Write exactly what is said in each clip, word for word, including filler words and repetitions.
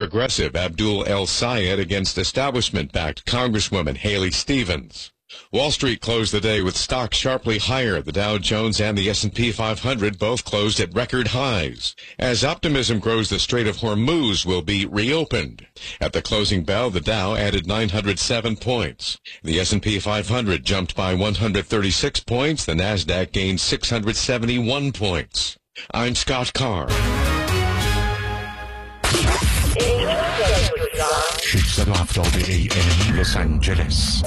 progressive Abdul El Sayed against establishment-backed Congresswoman Haley Stevens. Wall Street closed the day with stocks sharply higher. The Dow Jones and the S and P five hundred both closed at record highs. As optimism grows, the Strait of Hormuz will be reopened. At the closing bell, the Dow added nine hundred seven points. The S and P five hundred jumped by one hundred thirty-six points. The Nasdaq gained six hundred seventy-one points. I'm Scott Carr. ششصد و هفتاد ای ام لس آنجلس.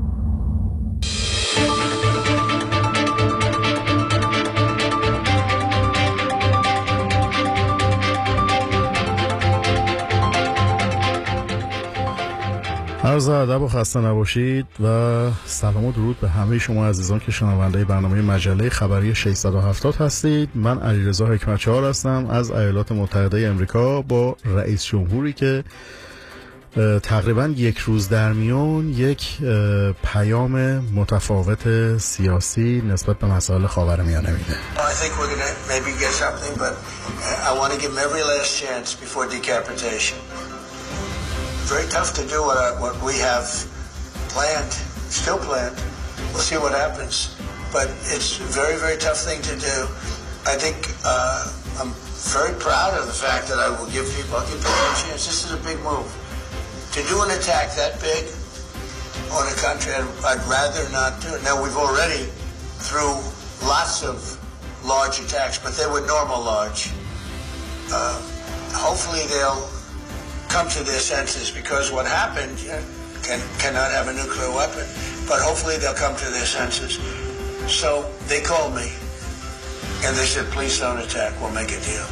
عرض ادب و خسته نباشید و سلام و درود به همه شما عزیزان که شنونده برنامه مجله خبری ششصد و هفتاد هستید. من علیرضا حکمتچهار هستم از ایالات متحده امریکا با رئیس جمهوری که تقریبا یک روز در میون یک پیام متفاوت سیاسی نسبت به مسائل خاورمیانه میده. I think we're going to maybe get something, but I want to give them every last chance before decapitation. Very tough to do what, I, what we have planned, still planned. We'll see what happens. But it's a very, very tough thing to do. I think uh, I'm very proud of the fact that I will give people, I'll give people a chance. This is a big move. To do an attack that big on a country, I'd rather not do it. Now, we've already, through lots of large attacks, but they were normal large. Uh, hopefully they'll come to their senses, because what happened, you know, can, cannot have a nuclear weapon, but hopefully they'll come to their senses. So they called me and they said, please don't attack, we'll make a deal.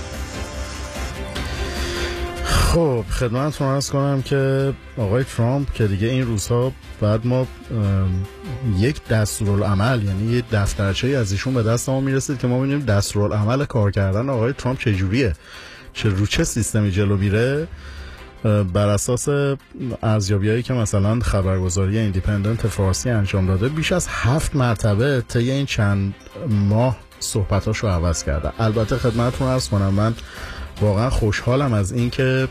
خب خدمتتون عرض کنم که آقای ترامپ که دیگه این روزها بعد ما یک دستورالعمل، یعنی یک دفترچه‌ای از ایشون به دست ما میرسید که ما ببینیم دستورالعمل کار کردن آقای ترامپ چجوریه، چه رو چه سیستمی جلو میره. بر اساس ارزیابی‌هایی که مثلا خبرگزاری ایندیپندنت فارسی انجام داده، بیش از هفت مرتبه طی این چند ماه صحبتاشو عوض کرده. البته خدمتتون عرض کنم من واقعا خوشحالم از این که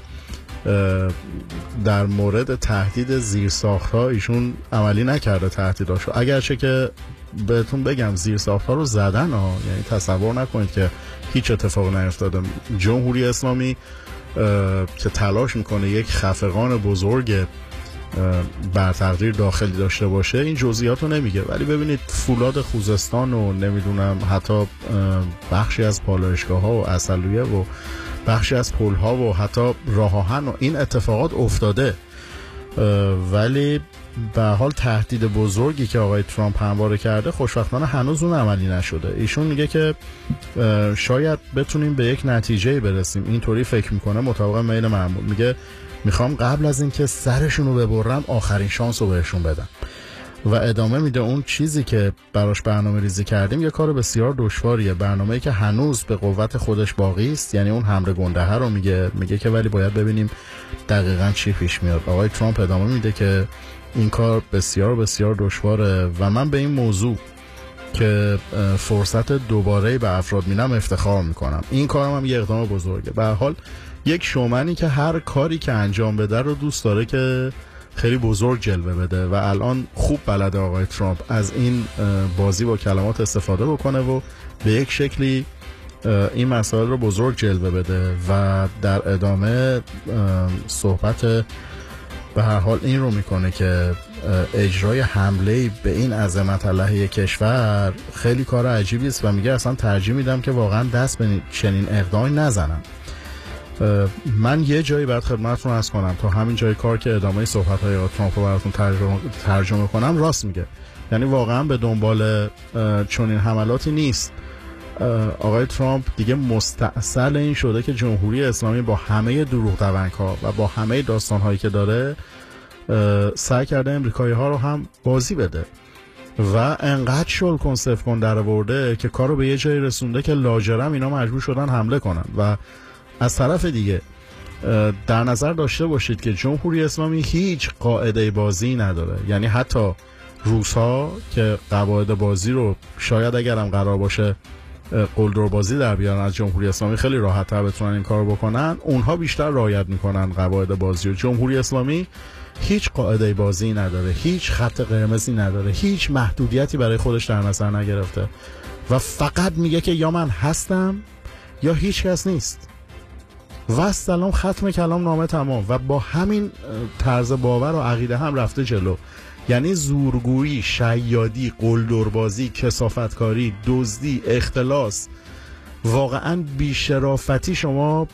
در مورد تهدید زیرساخت‌ها ایشون عملی نکرده تهدیداشو، اگرچه که بهتون بگم زیرساخت‌ها رو زدن ها، یعنی تصور نکنید که هیچ اتفاق نیفتاده. جمهوری اسلامی که تلاش میکنه یک خفقان بزرگ بر تقدیر داخلی داشته باشه این جزئیات رو نمیگه، ولی ببینید فولاد خوزستان و نمیدونم حتی بخشی از پالایشگاه ها و عسلویه و بخشی از پل ها و حتی راه آهن و این اتفاقات افتاده، ولی به حال تهدید بزرگی که آقای ترامپ همواره کرده خوشبختانه هنوز اون عملی نشده. ایشون میگه که شاید بتونیم به یک نتیجه برسیم، اینطوری فکر میکنه مطابق میل معمول. میگه میخوام قبل از اینکه سرشون رو ببرم آخرین شانس رو بهشون بدم. و ادامه میده اون چیزی که براش برنامه ریزی کردیم یه کار بسیار دشواریه، برنامه‌ای که هنوز به قوت خودش باقی است، یعنی اون حمله گندهه رو میگه میگه که ولی باید ببینیم دقیقاً چی پیش میاد. آقای ترامپ ادامه میده که این کار بسیار بسیار دشواره و من به این موضوع که فرصت دوباره به افراد میدم افتخار میکنم. این کارم هم یه اقدام بزرگه. به هر حال یک شومنی که هر کاری که انجام بده رو دوست داره که خیلی بزرگ جلوه بده و الان خوب بلده آقای ترامپ از این بازی با کلمات استفاده بکنه و به یک شکلی این مسائل رو بزرگ جلوه بده و در ادامه صحبت به هر حال این رو میکنه که اجرای حمله به این عظمت علیه کشور خیلی کار عجیبی است و میگه اصلا ترجیح میدم که واقعا دست به چنین اقدامی نزنم. من یه جایی بعد خدمتتون عرض کنم تا همین جای کار که ادامه صحبت‌های آقای ترامپ رو براتون ترجمه ترجمه کنم راست میگه، یعنی واقعا به دنبال چنین حملاتی نیست. آقای ترامپ دیگه مستعصل این شده که جمهوری اسلامی با همه دروغ دونک‌ها و با همه داستان‌هایی که داره سعی کرده امریکایی‌ها رو هم بازی بده و انقدر شل کن صفر کن در آورده که کارو به یه جایی رسونده که لاجرم اینا مجبور شدن حمله کنن. و از طرف دیگه در نظر داشته باشید که جمهوری اسلامی هیچ قاعده بازی نداره، یعنی حتی روس‌ها که قواعد بازی رو شاید اگرم قرار باشه قلدربازی در بیارن از جمهوری اسلامی خیلی راحت تر بتونن این کار بکنن. اونها بیشتر رعایت میکنن قواعد بازی و جمهوری اسلامی هیچ قاعده بازی نداره، هیچ خط قرمزی نداره، هیچ محدودیتی برای خودش در نظر نگرفته و فقط میگه که یا من هستم یا هیچ کس نیست و سلام، ختم کلام، نامه تمام. و با همین طرز باور و عقیده هم رفته جلو. یعنی زورگویی، شیادی، قلدربازی، کثافتکاری، دزدی، اختلاس، واقعا بیشرافتی شما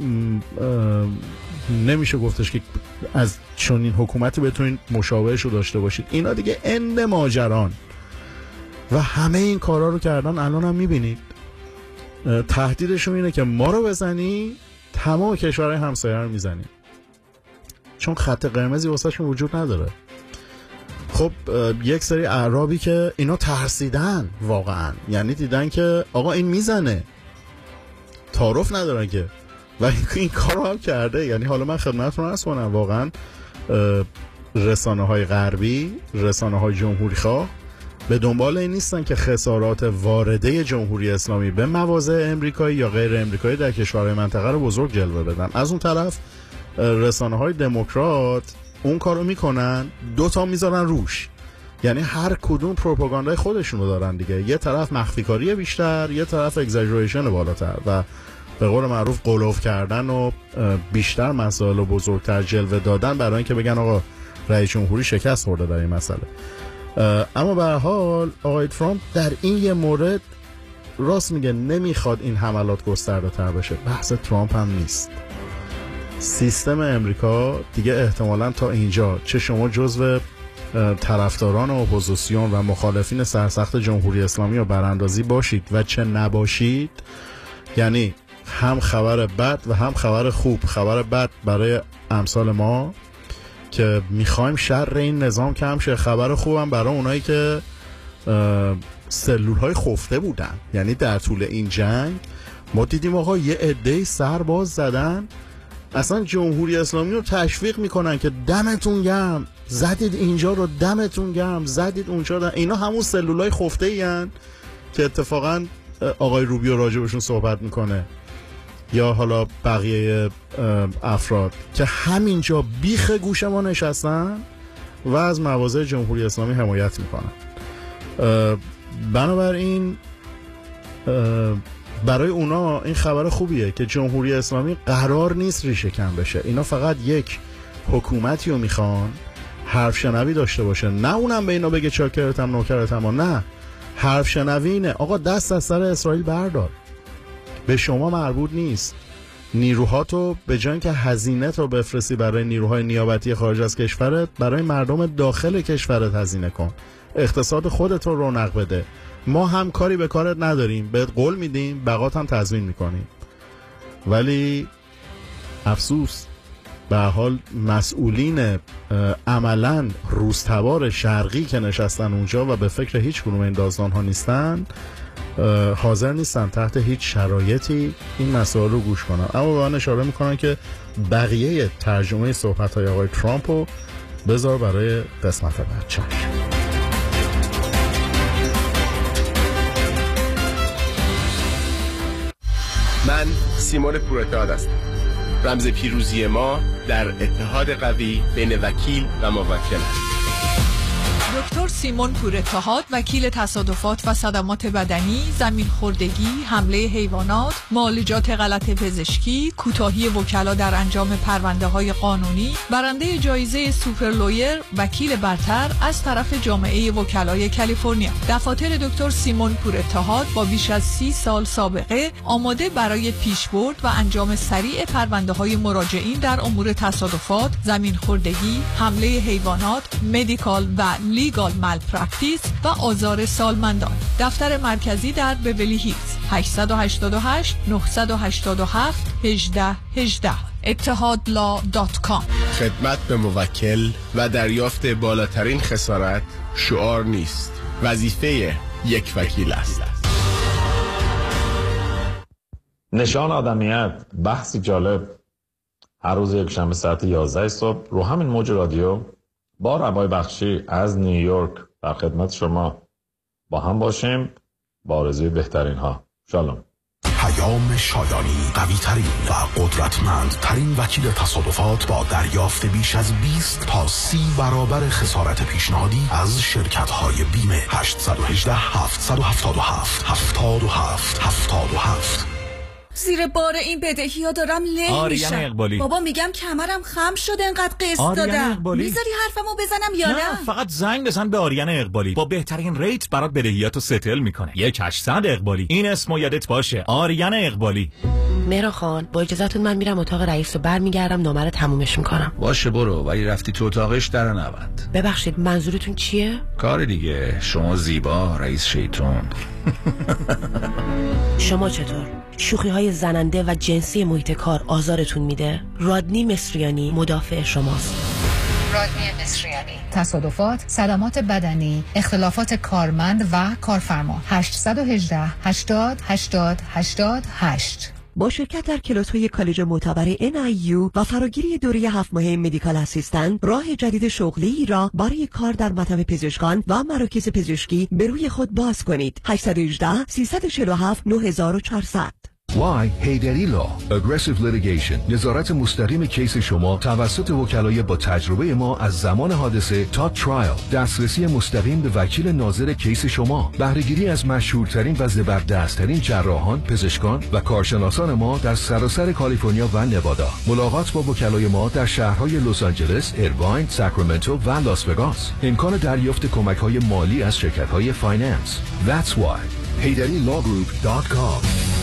نمیشه گفتش که از چنین حکومتی بتونین مشابهش رو داشته باشید. اینا دیگه اند ماجران و همه این کارا رو کردن. الان هم میبینید تهدیدشون اینه که ما رو بزنی تمام کشورهای همسایه رو میزنی، چون خط قرمزی واسهشون وجود نداره. خب یک سری اعرابی که اینا ترسیدن واقعا، یعنی دیدن که آقا این میزنه، تعارف ندارن که و این کارو هم کرده. یعنی حالا من خدمتتون عرض کنم واقعا رسانه های غربی، رسانه های جمهوری خواه به دنبال این نیستن که خسارات وارده جمهوری اسلامی به مواضع امریکایی یا غیر امریکایی در کشورهای منطقه رو بزرگ جلوه بدن. از اون طرف رسانه های دموکرات اون کارو میکنن، دوتا میذارن روش، یعنی هر کدوم پروپاگاندای خودشونو دارن دیگه. یه طرف مخفی کاری بیشتر، یه طرف اگزاجریشن بالاتر و به قول معروف قلوف کردن و بیشتر مسائل بزرگتر جلوه دادن برای اینکه بگن آقا رئیس جمهوری شکست خورده در این مسئله. اما به هر حال آقای ترامپ در این یه مورد راست میگه، نمیخواد این حملات گسترده تر بشه. بحث ترامپ هم نیست، سیستم امریکا دیگه احتمالاً تا اینجا، چه شما جزو طرفداران اپوزیسیون و مخالفین سرسخت جمهوری اسلامی و براندازی باشید و چه نباشید، یعنی هم خبر بد و هم خبر خوب. خبر بد برای امثال ما که میخوایم شر این نظام کم شه، خبر خوبم برای اونایی که سلول های خفته بودن. یعنی در طول این جنگ ما دیدیم آقا یه عده‌ای سر باز زدن، اصلا جمهوری اسلامی رو تشویق میکنن که دمتون گرم زدید اینجا رو، دمتون گرم زدید اونجا رو. اینا همون سلولای خفته این که اتفاقا آقای روبیو راجبشون صحبت میکنه یا حالا بقیه افراد که همینجا بیخ گوش ما نشستن و از مواضع جمهوری اسلامی حمایت میکنن. بنابراین برای اونا این خبر خوبیه که جمهوری اسلامی قرار نیست ریشه کن بشه. اینا فقط یک حکومتی رو میخوان حرف شنوی داشته باشه، نه اونم به اینا بگه چاکرتم نوکرتم، نه، حرف شنوینه. آقا دست از سر اسرائیل بردار، به شما مربوط نیست. نیروهاتو به جای اینکه هزینه تو بفرستی برای نیروهای نیابتی خارج از کشورت، برای مردم داخل کشورت هزینه کن، اقتصاد خودت رو رونق بده. ما هم کاری به کارت نداریم، بهت قول میدیم، بقات هم تضمین میکنیم. ولی افسوس به حال مسئولین عملاً روزتبار شرقی که نشستن اونجا و به فکر هیچ کدوم این داستان ها نیستن، حاضر نیستن تحت هیچ شرایطی این مسائل رو گوش کنن. اما به من اشاره میکنن که بقیه ترجمه صحبت های آقای ترامپ رو بذار برای قسمت بعد. چشم. من سیمون پورتاد هستم. رمز پیروزی ما در اتحاد قوی بین وکیل و موکل است. دکتر سیمون پورتاد، وکیل تصادفات و صدمات بدنی، زمین خوردگی، حمله حیوانات، معالجات غلط پزشکی، کوتاهی وکلا در انجام پرونده های قانونی، برنده جایزه سوپر لویر، وکیل برتر از طرف جامعه وکلای کالیفرنیا. دفاتر دکتر سیمون پورتاد با بیش از سی سال سابقه آماده برای پیشبرد و انجام سریع پرونده های مراجعین در امور تصادفات، زمین خوردگی، حمله حیوانات، مدیکال و لیگال مالپرکتیس و آزار سالمندان. دفتر مرکزی در بیولی هیلز، هشت هشت هشت نه هشت هفت یک هشت یک هشت. اتحاد لا دات کام. خدمت به موکل و دریافت بالاترین خسارت شعار نیست، وظیفه یک وکیل است. نشان آدمیت، بحثی جالب هر روز یک شنبه ساعت یازده صبح رو همین موج رادیو با ربای بخشی از نیویورک در خدمت شما با هم باشیم با آرزوی بهترین ها. شالوم. پیام شایانی، قوی ترین و قدرتمند ترین وکیل تصادفات با دریافت بیش از بیست تا سی برابر خسارت پیشنهادی از شرکت های بیمه. هشت یک هشت هفت هفت هفت هفت هفت هفت هفت. زیر بار این بدهی ها دارم له میشم. اقبالی. بابا میگم کمرم خم شده انقدر قسط دادم. میذاری حرفمو بزنم یا نه؟ نه فقط زنگ بزن به آریان اقبالی، با بهترین ریت برات بدهیاتو ستل میکنه. یک هشتصد اقبالی. این اسم و یادت باشه، آریان اقبالی. مهران خان با اجازهتون من میرم اتاق رئیس و برمیگردم نامه رو تمومش میکنم. باشه برو، ولی رفتی تو اتاقش در نبند. ببخشید منظورتون چیه؟ کار دیگه، شما زیبا رئیس شیطون. شما چطور؟ شوخی های زننده و جنسی محیط کار آزارتون میده؟ رادنی مصریانی مدافع شماست. رادنی مصریانی، تصادفات، صدمات بدنی، اختلافات کارمند و کارفرما. هشت یک هشت هشتاد هشتاد هشتاد هشت. با شرکت در کلاس‌های کالج معتبر ان آی یو و فراگیری دوره هفت ماهه مدیکال اسیستنت، راه جدید شغلی را برای کار در مطب پزشکان و مراکز پزشکی به روی خود باز کنید. هشت یک هشت سه چهار هفت نه چهارصد. وای هیدری لا Aggressive Litigation، نظارت مستقیم کیس شما توسط وکلای با تجربه ما از زمان حادثه تا ترایل، دسترسی مستقیم به وکیل ناظر کیس شما، بهره‌گیری از مشهورترین و زبردستترین جراحان، پزشکان و کارشناسان ما در سراسر کالیفرنیا و نوادا. ملاقات با وکلای ما در شهرهای لس آنجلس، ایرواین، ساکرامنتو و لاس وگاس. امکان دریافت کمک‌های مالی از شرکت‌های فایننس. That's why هیدری لا گروپ دات کام.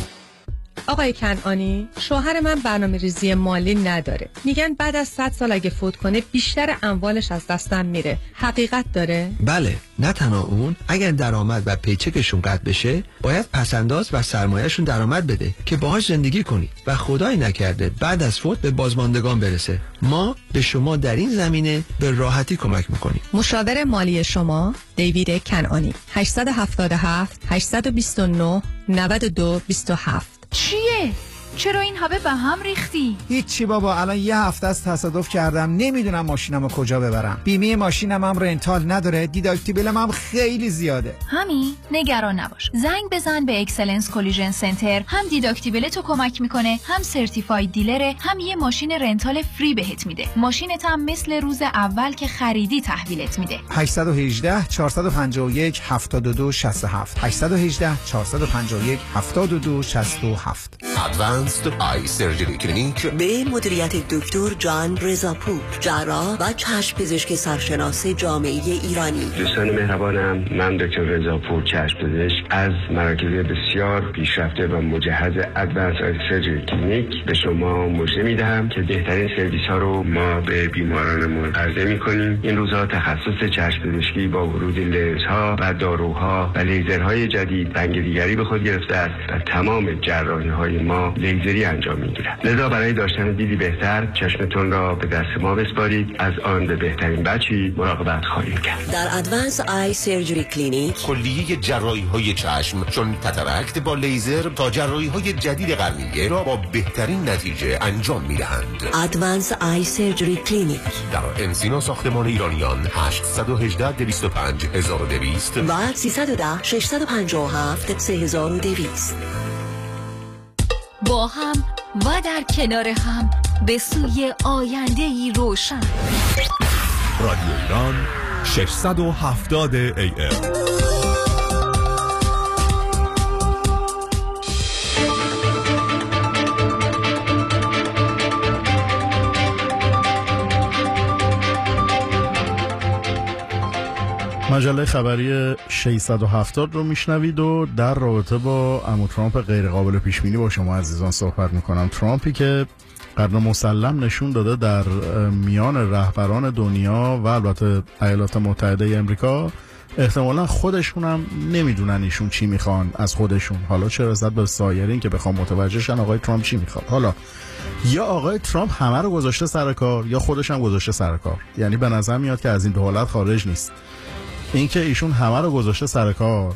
آقای کنعانی، شوهر من برنامه ریزی مالی نداره. میگن بعد از صد سال اگه فوت کنه بیشتر اموالش از دستم میره. حقیقت داره؟ بله، نه تنها اون، اگر درآمد و پیچکشون قطع بشه باید پسنداز و سرمایه‌شون درآمد بده که باهاش زندگی کنید و خدای نکرده بعد از فوت به بازماندگان برسه. ما به شما در این زمینه به راحتی کمک میکنیم. مشاور مالی شما دیوید کنعانی. هشت هفت هفت هشت دو نه نه دو دو هفت. چیه؟ چرا این همه به هم ریختی؟ هیچی بابا، الان یه هفته از تصادف کردم، نمیدونم ماشینمو کجا ببرم. بیمه ماشینم هم رنتال نداره، دیداکتیبلم هم خیلی زیاده. همین نگران نباش، زنگ بزن به اکسلنس کلیژن سنتر. هم دیداکتیبل تو کمک میکنه، هم سرتیفاید دیلره، هم یه ماشین رنتال فری بهت میده. ماشینت هم مثل روز اول که خریدی تحویلت میده. هشت یک هشت چهار پنج یک هفت دو شش هفت هشت یک هشت چهار پنج یک هفت دو شش هفت. ادوانسد آی سرجری کلینیک به مدیریت دکتر جان رضاپور، جراح و چشم پزشک سرشناس جامعه ایرانی. دوستان مهربانم، من دکتر رضاپور چشم پزشک از مراکز بسیار پیشرفته و مجهز ادوانسد آی سرجری کلینیک به شما مژده میدهم که بهترین سرویس ها رو ما به بیمارانمون عرضه میکنیم. این روزها تخصص چشم پزشکی با ورود لنزها و داروها و لیزرهای جدید رنگ دیگری به خود گرفته است و تمام جراحی های ما لیزری انجام میگیرد. لذا برای داشتن دیدی بهتر چشمتون را به دست ما بسپارید. از آن به بهترین بچی مراقبت خواهیم کرد. در ادوانس آی سرجری کلینیک کلیه جراحی های چشم، چون کاتاراکت با لیزر تا جراحی های جدید قرنیه را با بهترین نتیجه انجام میدهند. ادوانس آی سرجری کلینیک در انسینا ساختمان ایرانیان هشت یک هشت دو پنج یک صفر صفر و سیصد و ده ششصد و پنجاه و هفت سه هزار و دویست. با هم و در کنار هم به سوی آینده ای روشن. رادیو ایران ششصد و هفتاد ای ام. مجله خبری ششصد و هفتاد رو میشنوید و در رابطه با عمو ترامپ غیر قابل پیش بینی با شما عزیزان صحبت میکنم. ترامپی که قرن مسلم نشون داده در میان رهبران دنیا و البته ایالات متحده امریکا احتمالا خودشون هم نمیدونن ایشون چی میخوان از خودشون، حالا چه رسد به سایرین که بخوام متوجه شن آقای ترامپ چی میخواد. حالا یا آقای ترامپ همه رو گذاشته سر کار یا خودش هم گذاشته سر کار، یعنی به نظر میاد که از این دو حالت خارج نیست. اینکه ایشون همه رو گذاشته سر کار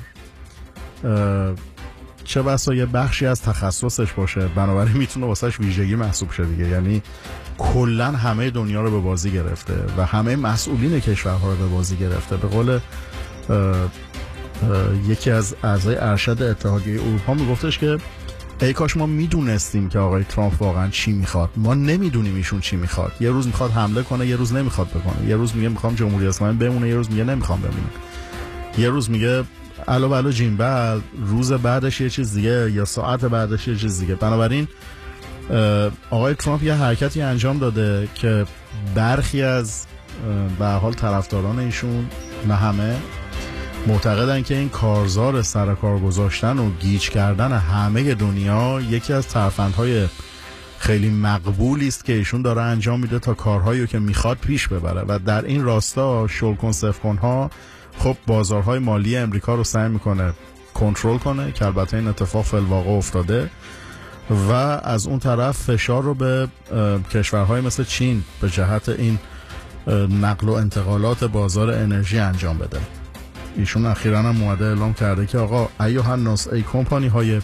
چه بسا یه بخشی از تخصصش باشه، بنابراین میتونه واسش ویژگی محسوب شه دیگه، یعنی کلن همه دنیا رو به بازی گرفته و همه مسئولین کشورها رو به بازی گرفته. به قول یکی از اعضای ارشد اتحادیه اروپا میگفتش که ای کاش ما میدونستیم که آقای ترامپ واقعا چی میخواد. ما نمیدونیم ایشون چی میخواد. یه روز میخواد حمله کنه، یه روز نمیخواد بکنه، یه روز میگه میخوام جمهوری اسلامی بمونه، یه روز میگه نمیخوام بمونه، یه روز میگه الو بلو جیمبل، روز بعدش یه چیز دیگه، یا ساعت بعدش یه چیز دیگه. بنابراین آقای ترامپ یه حرکتی انجام داده که برخی از به هر حال طرفداران ایشون، نه همه، معتقدن که این کارزار سر کار گذاشتن و گیج کردن همه دنیا یکی از ترفندهای خیلی مقبولی است که ایشون داره انجام میده تا کارهایی که میخواد پیش ببره. و در این راستا شلکن سفکنها خب بازارهای مالی امریکا رو سعی میکنه کنترل کنه که البته این اتفاق فی الواقع افتاده، و از اون طرف فشار رو به کشورهای مثل چین به جهت این نقل و انتقالات بازار انرژی انجام بده. ایشون اخیراً هم اومده اعلام کرده که آقا ایها الناس، ای کمپانی های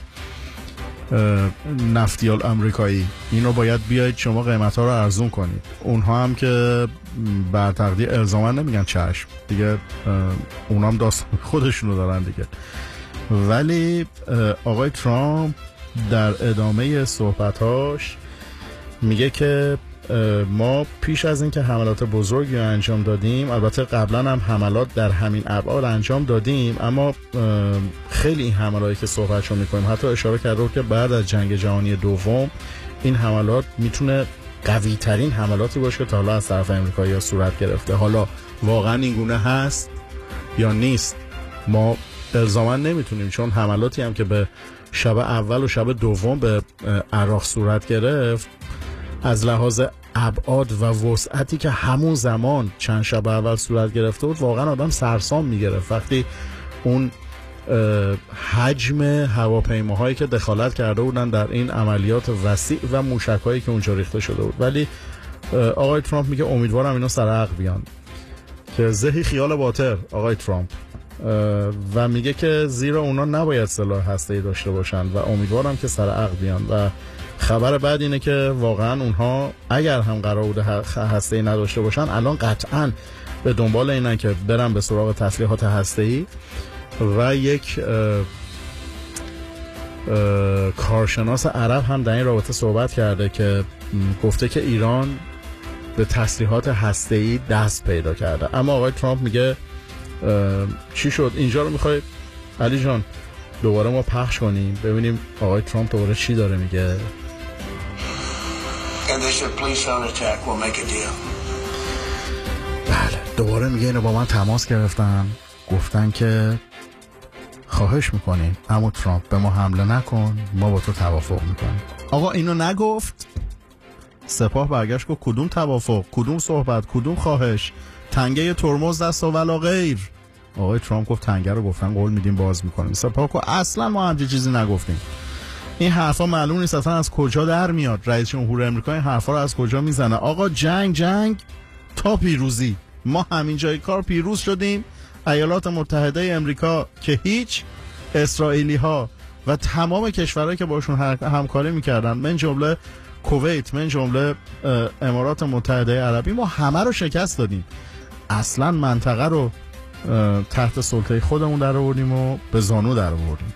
نفتیال امریکایی، اینو باید بیایید شما قیمت ها رو ارزون کنید. اونها هم که بر تقدیر الزاما نمیگن چشم دیگه، اونها هم داستان خودشونو دارن دیگه. ولی آقای ترامپ در ادامه صحبتاش میگه که ما پیش از این که حملات بزرگی رو انجام دادیم، البته قبلا هم حملات در همین ابعاد انجام دادیم، اما خیلی این حملاتی که صحبتشو میکنیم، حتی اشاره کرده که بعد از جنگ جهانی دوم این حملات میتونه قوی ترین حملاتی باشه که تا حالا از طرف امریکایی‌ها صورت گرفته. حالا واقعا این گونه هست یا نیست ما الزاما نمیتونیم، چون حملاتی هم که به شب اول و شب دوم به عراق صورت گرفت از لحاظ ابعاد و وسعتی که همون زمان چند شب اول صورت گرفته بود واقعا آدم سرسام میگرفت وقتی اون حجم هواپیماهایی که دخالت کرده بودن در این عملیات وسیع و موشک‌هایی که اونجا ریخته شده بود. ولی آقای ترامپ میگه امیدوارم اینا سر عقل بیان، که زهی خیال باطل آقای ترامپ، و میگه که زیرا اونا نباید سلاح هسته‌ای داشته باشن و امیدوارم که سر عقل بیان. و خبر بعد اینه که واقعا اونها اگر هم قرار بوده هسته‌ای نداشته باشن الان قطعاً به دنبال اینن که برن به سراغ تسلیحات هسته‌ای. و یک اه اه کارشناس عرب هم در این رابطه صحبت کرده که گفته که ایران به تسلیحات هسته‌ای دست پیدا کرده. اما آقای ترامپ میگه چی شد؟ اینجا رو میخوای علی جان دوباره ما پخش کنیم ببینیم آقای ترامپ دوباره چی داره میگه. بله دوباره میگه اینو با من تماس گرفتن، گفتن که خواهش میکنیم اما ترامپ به ما حمله نکن، ما با تو توافق میکنیم. آقا اینو نگفت، سپاه برگشت گفت کدوم توافق، کدوم صحبت، کدوم خواهش، تنگه ترمز دست و ولا غیر. آقای ترامپ گفت تنگه رو گفتن قول میدیم باز میکنیم. سپاه گفت اصلا ما همچین چیزی نگفتیم. این حرفا معلوم نیست اصلا از کجا در میاد. رئیس جمهور آمریکا این حرفا رو از کجا میزنه؟ آقا جنگ جنگ تا پیروزی. ما همین جای کار پیروز شدیم. ایالات متحده آمریکا که هیچ، اسرائیلی ها و تمام کشورهایی که باشون همکاری میکردن، من جمله کویت، من جمله امارات متحده عربی، ما همه رو شکست دادیم. اصلا منطقه رو تحت سلطه خودمون در آوردیم و به زانو در آوردیم.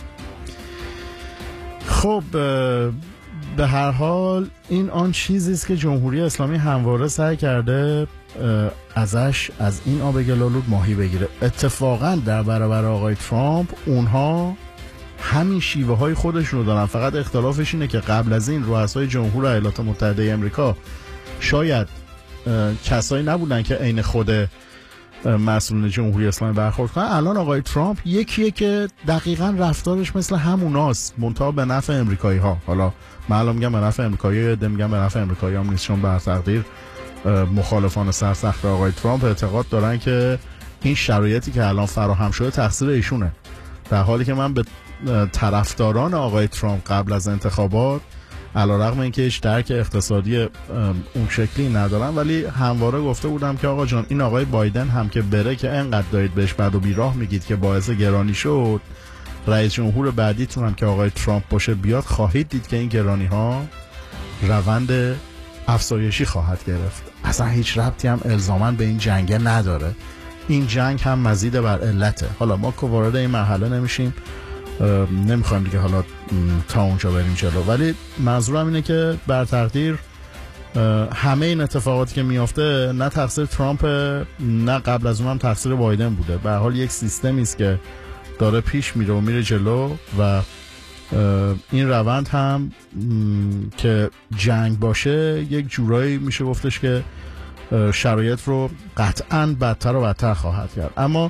خب به هر حال این آن چیزی است که جمهوری اسلامی همواره سعی کرده ازش از این آب گلالود ماهی بگیره. اتفاقا در برابر آقای ترامپ اونها همین شیوه های خودشون رو دارن، فقط اختلافش اینه که قبل از این رؤسای جمهور ایالات متحده آمریکا شاید کسایی نبودن که عین خود مسئولین جمهوری اسلامی برخورد کنن. الان آقای ترامپ یکیه که دقیقاً رفتارش مثل هموناست، منتها به نفع امریکایی ها. حالا من الان میگم به نفع امریکایی ها، میگم به نفع امریکایی هم نیست، چون بر تقدیر مخالفان سرسخت آقای ترامپ اعتقاد دارن که این شرایطی که الان فراهم شده تقصیر ایشونه، در حالی که من به طرفداران آقای ترامپ قبل از انتخابات علیرغم اینکه هیچ درک اقتصادی اون شکلی ندارم ولی همواره گفته بودم که آقا جان این آقای بایدن هم که بره که انقدر دارید بهش بد و بیراه میگید که باعث گرانی شد، رئیس جمهور بعدیتون هم که آقای ترامپ باشه بیاد خواهید دید که این گرانی ها روند افزایشی خواهد گرفت. اصلا هیچ ربطی هم الزاماً به این جنگ نداره این جنگ هم مزید بر علته. حالا ما که وارد این مرحله نمیشیم، نمیخوایم دیگه حالا تا اونجا بریم جلو، ولی منظورم اینه که بر تقدیر همه این اتفاقاتی که میافته نه تقصیر ترامپ نه قبل از اون هم تقصیر بایدن بوده. به هر حال یک سیستمی است که داره پیش میره و میره جلو و این روند هم که جنگ باشه یک جورایی میشه گفتش که شرایط رو قطعاً بدتر و بدتر خواهد کرد. اما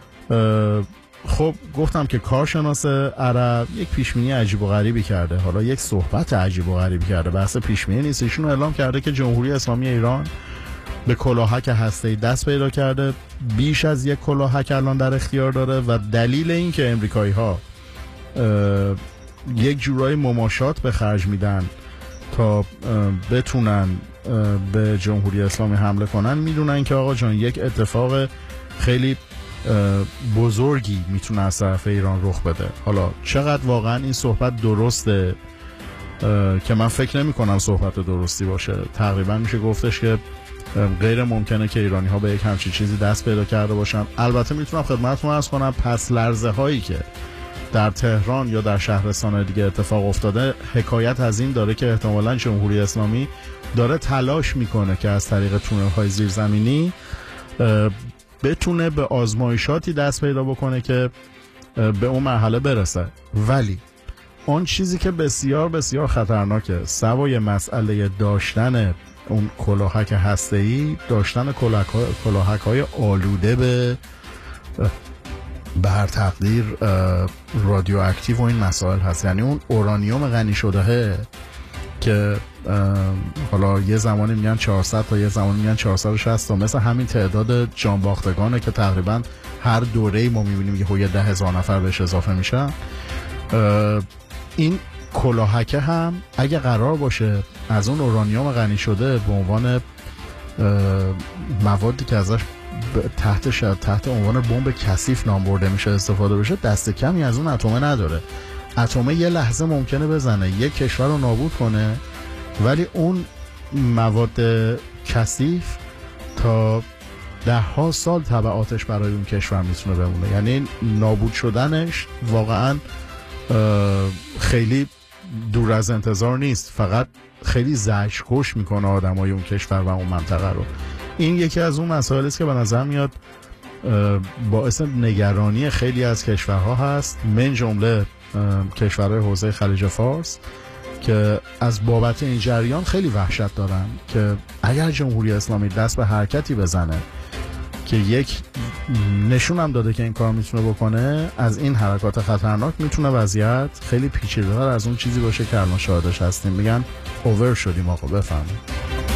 خب گفتم که کارشناس عرب یک پیشبینی عجیب و غریبی کرده، حالا یک صحبت عجیب و غریبی کرده، بحث پیشبینی نیست. ایشون اعلام کرده که جمهوری اسلامی ایران به کلاهک هسته‌ای دست پیدا کرده، بیش از یک کلاهک الان در اختیار داره و دلیل این که امریکایی‌ها یک جورایی مماشات به خرج میدن تا بتونن به جمهوری اسلامی حمله کنن، میدونن که آقا جان یک اتفاق خیلی بزرگی میتونه از طرف ایران رخ بده. حالا چقدر واقعا این صحبت درسته که من فکر نمی کنم صحبت درستی باشه، تقریبا میشه گفتش که غیر ممکنه که ایرانی ها به یک همچین چیزی دست پیدا کرده باشن. البته میتونم خدمتتون عرض کنم پس لرزه هایی که در تهران یا در شهرستان دیگه اتفاق افتاده حکایت از این داره که احتمالاً جمهوری اسلامی داره تلاش میکنه که از طریق تونل های زیرزمینی بتونه به آزمایشاتی دست پیدا بکنه که به اون مرحله برسه. ولی اون چیزی که بسیار بسیار خطرناکه، سوای مسئله داشتن اون کلاهک هسته‌ای، داشتن کلاهک های آلوده به بر تقدیر رادیواکتیو و این مسائل هست. یعنی اون اورانیوم غنی شده که حالا یه زمانی میگن چهارصد تا یه زمانی میگن چهارصد و شصت تا، مثل همین تعداد جانباختگانه که تقریبا هر دوره‌ای ما میبینیم که یه ده هزار نفر بهش اضافه میشن. این کلاهکه هم اگه قرار باشه از اون اورانیوم غنی شده به عنوان موادی که ازش تحت شد تحت عنوان بمب کثیف نام برده میشه استفاده بشه، دست کمی از اون اتمه نداره. اتمه یه لحظه ممکنه بزنه یک کشور رو نابود کنه، ولی اون مواد کثیف تا ده ها سال تبعاتش برای اون کشور میتونه بمونه. یعنی نابود شدنش واقعا خیلی دور از انتظار نیست، فقط خیلی زجر کش میکنه آدمای اون کشور و اون منطقه رو. این یکی از اون مسائلی است که به نظر میاد باعث نگرانی خیلی از کشورها هست، من جمله کشورهای حوزه خلیج فارس که از بابت این جریان خیلی وحشت دارن که اگر جمهوری اسلامی دست به حرکتی بزنه که یک نشون هم داده که این کار میتونه بکنه، از این حرکات خطرناک میتونه وضعیت خیلی پیچیده‌تر از اون چیزی باشه که الان شاهدش هستیم. میگن اوور شدیم آقا. بفهمید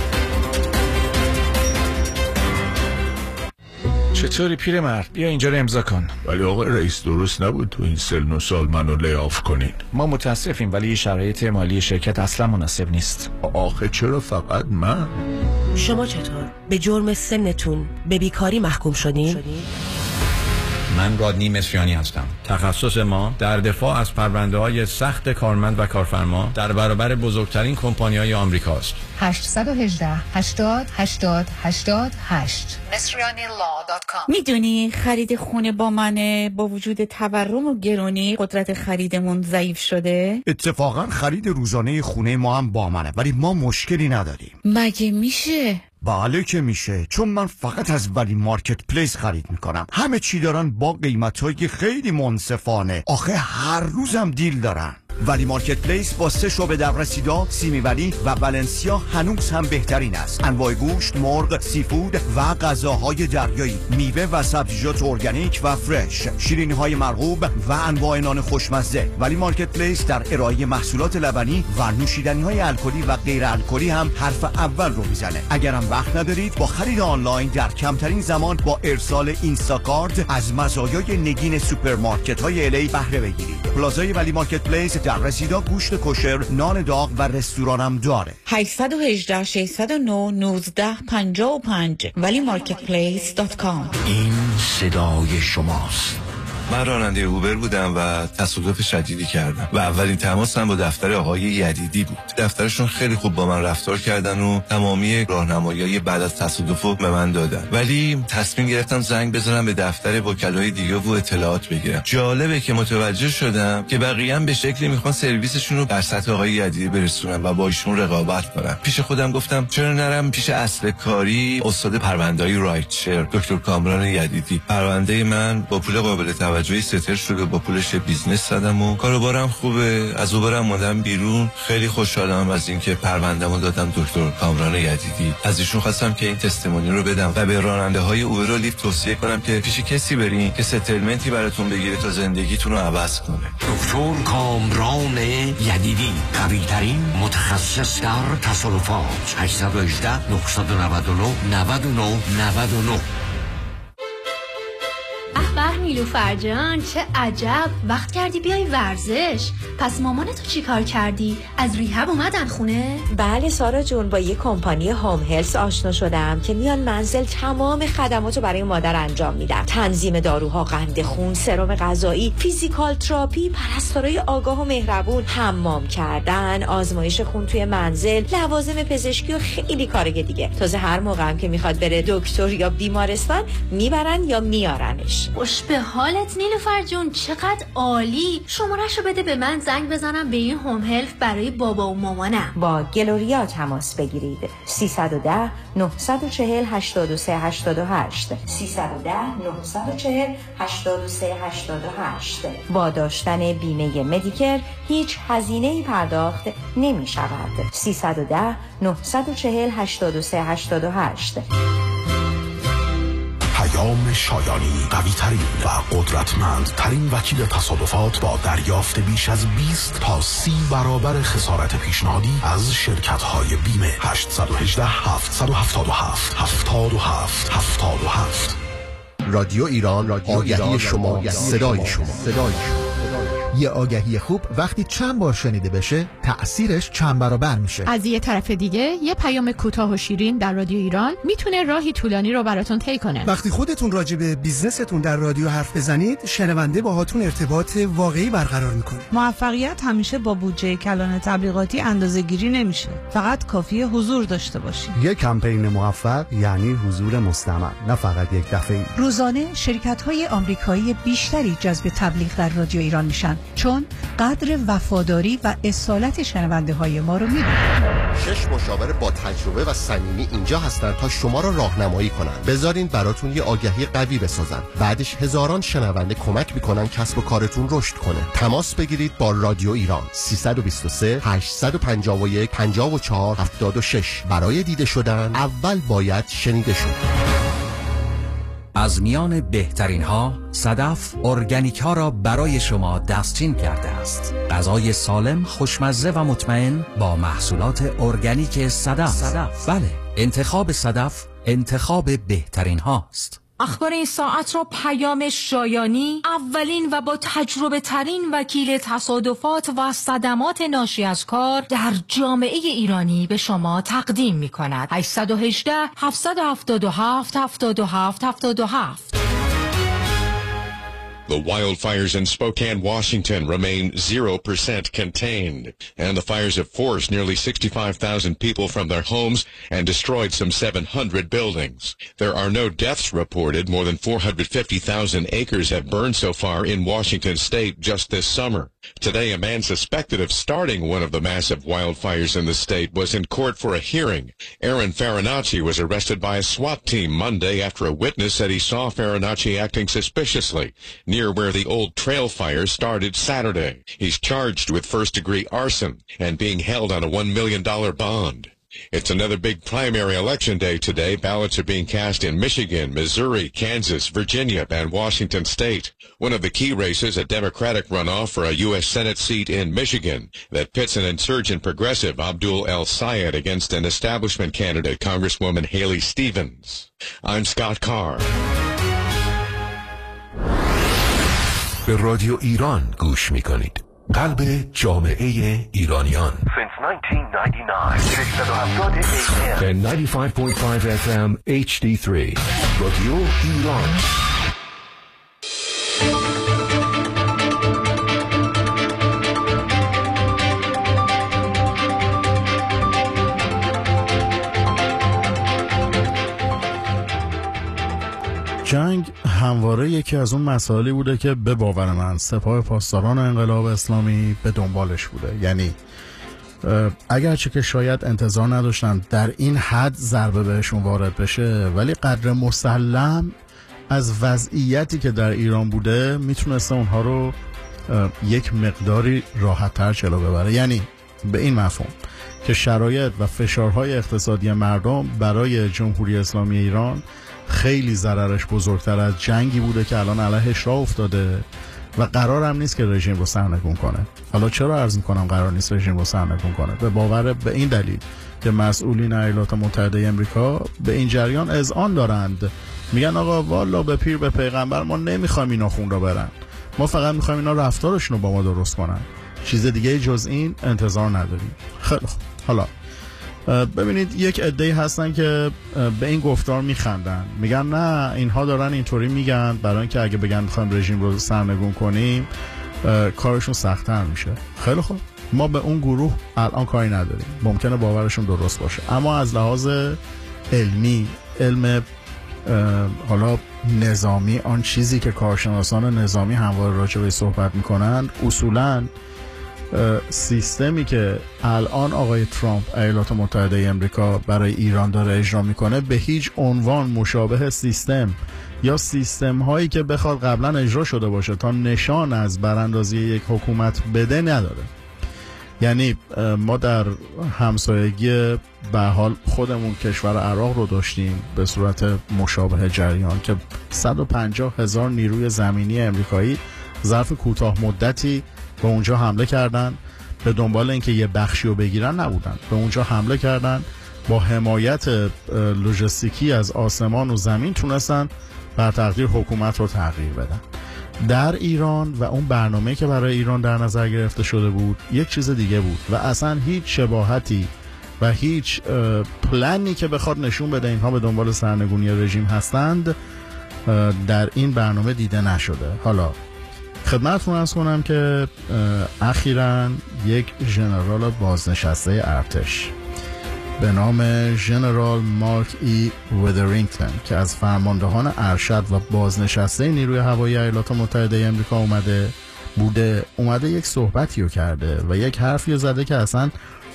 چطوری پیرمرد؟ بیا اینجا رو امضا کن. ولی آقا رئیس درست نبود تو این سن و سال منو لیاف کنین. ما متاسفیم ولی شرایط مالی شرکت اصلا مناسب نیست. آخه چرا فقط من؟ شما چطور؟ به جرم سنتون به بیکاری محکوم شدین؟ من رادنی مصریانی هستم. تخصص ما در دفاع از پرونده‌های سخت کارمند و کارفرما در برابر بزرگترین کمپانی‌های آمریکاست. هشت یک هشت هشتاد هشتاد هشتاد هشت مصریانی لا دات کام. میدونی خرید خونه با منه با وجود تورم و گرونی قدرت خریدمون ضعیف شده؟ اتفاقا خرید روزانه خونه ما هم با منه ولی ما مشکلی نداریم. مگه میشه؟ بله که میشه، چون من فقط از ولی مارکت پلیس خرید میکنم. همه چی دارن با قیمتایی خیلی منصفانه، آخه هر روزم دیل دارن. ولی مارکت پلیس با سه شعبه در رسیدا، سیمی ولی و ولنسیا هنوز هم بهترین است. انواع گوشت، مرغ، سیفود و غذاهای دریایی، میوه و سبزیجات ارگانیک و فرش، شیرینی‌های مرغوب و انواع نان خوشمزه. ولی مارکت پلیس در ارائه محصولات لبنی و نوشیدنی‌های الکلی و غیر الکلی هم حرف اول رو میزنه. اگرم وقت ندارید با خرید آنلاین در کمترین زمان با ارسال اینستاکارت از مزایای نگین سوپرمارکت‌های الی بهره بگیرید. پلازای ولی مارکت پلیس در رسیدا گوشت کوشر، نان داغ و رستورانم داره. هشت یک هشت شش صفر نه نه پنج پنج ولی مارکت پلیس دات کام. این صدای شماست. من راننده اوبر بودم و تصادف شدیدی کردم و اولین تماسم با دفتر آقای یدیدی بود. دفترشون خیلی خوب با من رفتار کردن و تمامی راهنمایی‌های بعد از تصادف رو به من دادن، ولی تصمیم گرفتم زنگ بزنم به دفتر وکلای دیگه و اطلاعات بگیرم. جالبه که متوجه شدم که بقیه هم به شکلی میخوان سرویسشون رو در سطح آقای یدیدی برسونن و با ایشون رقابت کنن. پیش خودم گفتم چرا نرم پیش اصل کاری استاد پرونده‌های رایت شیر دکتر کامران یدیدی. پرونده من با پول قابل توجهی ستر شده، با پولش بیزنس زدم و کاروبارم خوبه. از اوبرم اومدم بیرون. خیلی خوشحالم از اینکه پرونده‌مو دادم دکتر کامران یدیدی. از ایشون خواستم که این تستمونی رو بدم و به راننده‌های اوبر و لیفت توصیه کنم که پیش کسی برین که ستلمنتی براتون بگیره تا زندگیتون رو عوض کنه. دکتر کامران یدیدی، قوی‌ترین متخصص در تصادفات. هشت یک هشت نه نه نه نه نه نه نه. به نیلوفر جان، چه عجب وقت کردی بیای ورزش. پس مامانتو چی کار کردی؟ از ریهب اومدن خونه؟ بله سارا جون، با یه کمپانی هوم هلس آشنا شدم که میان منزل تمام خدماتو برای مادر انجام میدن. تنظیم داروها، قند خون، سرم غذایی، فیزیکال تراپی، پرستارای آگاه و مهربون، حمام کردن، آزمایش خون توی منزل، لوازم پزشکی و خیلی کارای دیگه. تازه هر موقع هم که میخواد بره دکتر یا بیمارستان میبرن یا میارنش. خوش به حالت نیلوفر جون، چقدر عالی. شماره‌شو بده به من، زنگ بزنم به این هوم هلف برای بابا و مامانم. با گلوریا تماس بگیرید. سیصد و ده نهصد و چهل هشتاد و سه هشتاد و هشت سیصد و ده نهصد و چهل هشتاد و سه هشتاد و هشت. با داشتن بیمه مدیکر هیچ هزینه‌ای پرداخت نمی شود. سیصد و ده نهصد و چهل هشتاد و سه هشتاد و هشت. پیام شایانی، قوی ترین و قدرتمند ترین وکیل تصادفات با دریافت بیش از بیست تا سی برابر خسارت پیشنهادی از شرکت های بیمه. هشت یک هشت هفت هفت هفت هفتاد و هفت هفتاد و هفت. رادیو ایران، رادیو آگهی ایران، شما، صدای شما. صدای شما. یه آگهی خوب وقتی چند بار شنیده بشه تأثیرش چند برابر میشه. از یه طرف دیگه یه پیام کوتاه و شیرین در رادیو ایران میتونه راهی طولانی رو براتون طی کنه. وقتی خودتون راجع به بیزنستون در رادیو حرف بزنید، شنونده باهاتون ارتباط واقعی برقرار میکنه. موفقیت همیشه با بودجه کلان تبلیغاتی اندازه‌گیری نمیشه. فقط کافیه حضور داشته باشید. یه کمپین موفق یعنی حضور مستمر، نه فقط یک دفعه. روزانه شرکت‌های آمریکایی بیشتری جذب تبلیغ در رادیو ایران میشن، چون قدر وفاداری و اصالت شنونده های ما رو میدونن. شش مشاور با تجربه و صمیمی اینجا هستن تا شما را راهنمایی کنن. بذارین براتون یه آگهی قوی بسازن. بعدش هزاران شنونده کمک میکنن کسب و کارتون رشد کنه. تماس بگیرید با رادیو ایران. سیصد و بیست و سه هشتصد و پنجاه و یک پنجاه و چهار هفتاد و شش. برای دیده شدن اول باید شنیده شد. از میان بهترین ها صدف ارگانیک ها را برای شما دستچین کرده است. غذای سالم، خوشمزه و مطمئن با محصولات ارگانیک صدف. صدف. بله، انتخاب صدف انتخاب بهترین هاست. اخبار این ساعت را پیام شایانی، اولین و با تجربه ترین وکیل تصادفات و صدمات ناشی از کار در جامعه ایرانی به شما تقدیم می کند. هشت یک هشت هفت هفت هفت هفتاد و هفت هفتاد و هفت. The wildfires in Spokane, Washington remain zero percent contained, and the fires have forced nearly sixty-five thousand people from their homes and destroyed some seven hundred buildings. There are no deaths reported. More than four hundred fifty thousand acres have burned so far in Washington state just this summer. Today, a man suspected of starting one of the massive wildfires in the state was in court for a hearing. Aaron Farinacci was arrested by a SWAT team Monday after a witness said he saw Farinacci acting suspiciously near where the old trail fire started Saturday. He's charged with first-degree arson and being held on a one million dollars bond. It's another big primary election day today. Ballots are being cast in Michigan, Missouri, Kansas, Virginia, and Washington state. One of the key races, a Democratic runoff for a U S Senate seat in Michigan that pits an insurgent progressive, Abdul El Sayed, against an establishment candidate, Congresswoman Haley Stevens. I'm Scott Carr. به رادیو ایران گوش میکنید. قلب جامعه ایرانیان. Since nineteen ninety-nine, ششصد و هفتاد A M. And ninety-five point five F M H D three. رادیو ایران. جنگ همواره یکی از اون مسائلی بوده که به باور من سپاه پاسداران انقلاب اسلامی به دنبالش بوده. یعنی اگرچه که شاید انتظار نداشتن در این حد ضربه بهشون وارد بشه، ولی قدر مسلم از وضعیتی که در ایران بوده میتونسته اونها رو یک مقداری راحت تر جلو ببره. یعنی به این مفهوم که شرایط و فشارهای اقتصادی مردم برای جمهوری اسلامی ایران خیلی ضررش بزرگتر از جنگی بوده که الان علیهش راه افتاده و قرار هم نیست که رژیم رو سرنگون کنه. حالا چرا عرض میکنم قرار نیست رژیم رو سرنگون کنه؟ به باور به این دلیل که مسئولین ایالات متحده آمریکا به این جریان اذعان دارند، میگن آقا والا به پیر به پیغمبر ما نمیخوایم اینا خون رو برن، ما فقط میخوایم اینا رفتارشون رو با ما درست کنن، چیز دیگه جز این انتظار نداریم. خیلی خوب، حالا ببینید یک عده‌ای هستن که به این گفتار میخندن، میگن نه اینها دارن اینطوری میگن برای اینکه اگه بگن میخوایم رژیم رو سرنگون کنیم کارشون سخت‌تر میشه. خیلی خوب، ما به اون گروه الان کاری نداریم، ممکنه باورشون درست باشه، اما از لحاظ علمی، علم حالا نظامی، آن چیزی که کارشناسان نظامی همواره راجع بهش صحبت میکنن، اصولاً سیستمی که الان آقای ترامپ ایالات متحده آمریکا برای ایران داره اجرا میکنه به هیچ عنوان مشابه سیستم یا سیستم هایی که بخواد قبلا اجرا شده باشه تا نشان از براندازی یک حکومت بده نداره. یعنی ما در همسایگی به حال خودمون کشور عراق رو داشتیم به صورت مشابه جریان که صد و پنجاه هزار نیروی زمینی امریکایی ظرف کوتاه مدتی به اونجا حمله کردن، به دنبال اینکه یه بخشی رو بگیرن نبودن، به اونجا حمله کردن، با حمایت لوجستیکی از آسمان و زمین تونستن بر تقدیر حکومت رو تغییر بدن. در ایران و اون برنامه که برای ایران در نظر گرفته شده بود یک چیز دیگه بود و اصلا هیچ شباهتی و هیچ پلانی که بخواد نشون بده اینها به دنبال سرنگونی رژیم هستند در این برنامه دیده نشده. حالا خدمتتون عرض کنم که اخیراً یک ژنرال بازنشسته ارتش به نام ژنرال مارک ای ویدرینگتون که از فرماندهان ارشد و بازنشسته نیروی هوایی ایالات متحده آمریکا اومده بوده اومده یک صحبتی رو کرده و یک حرفی رو زده که اصلا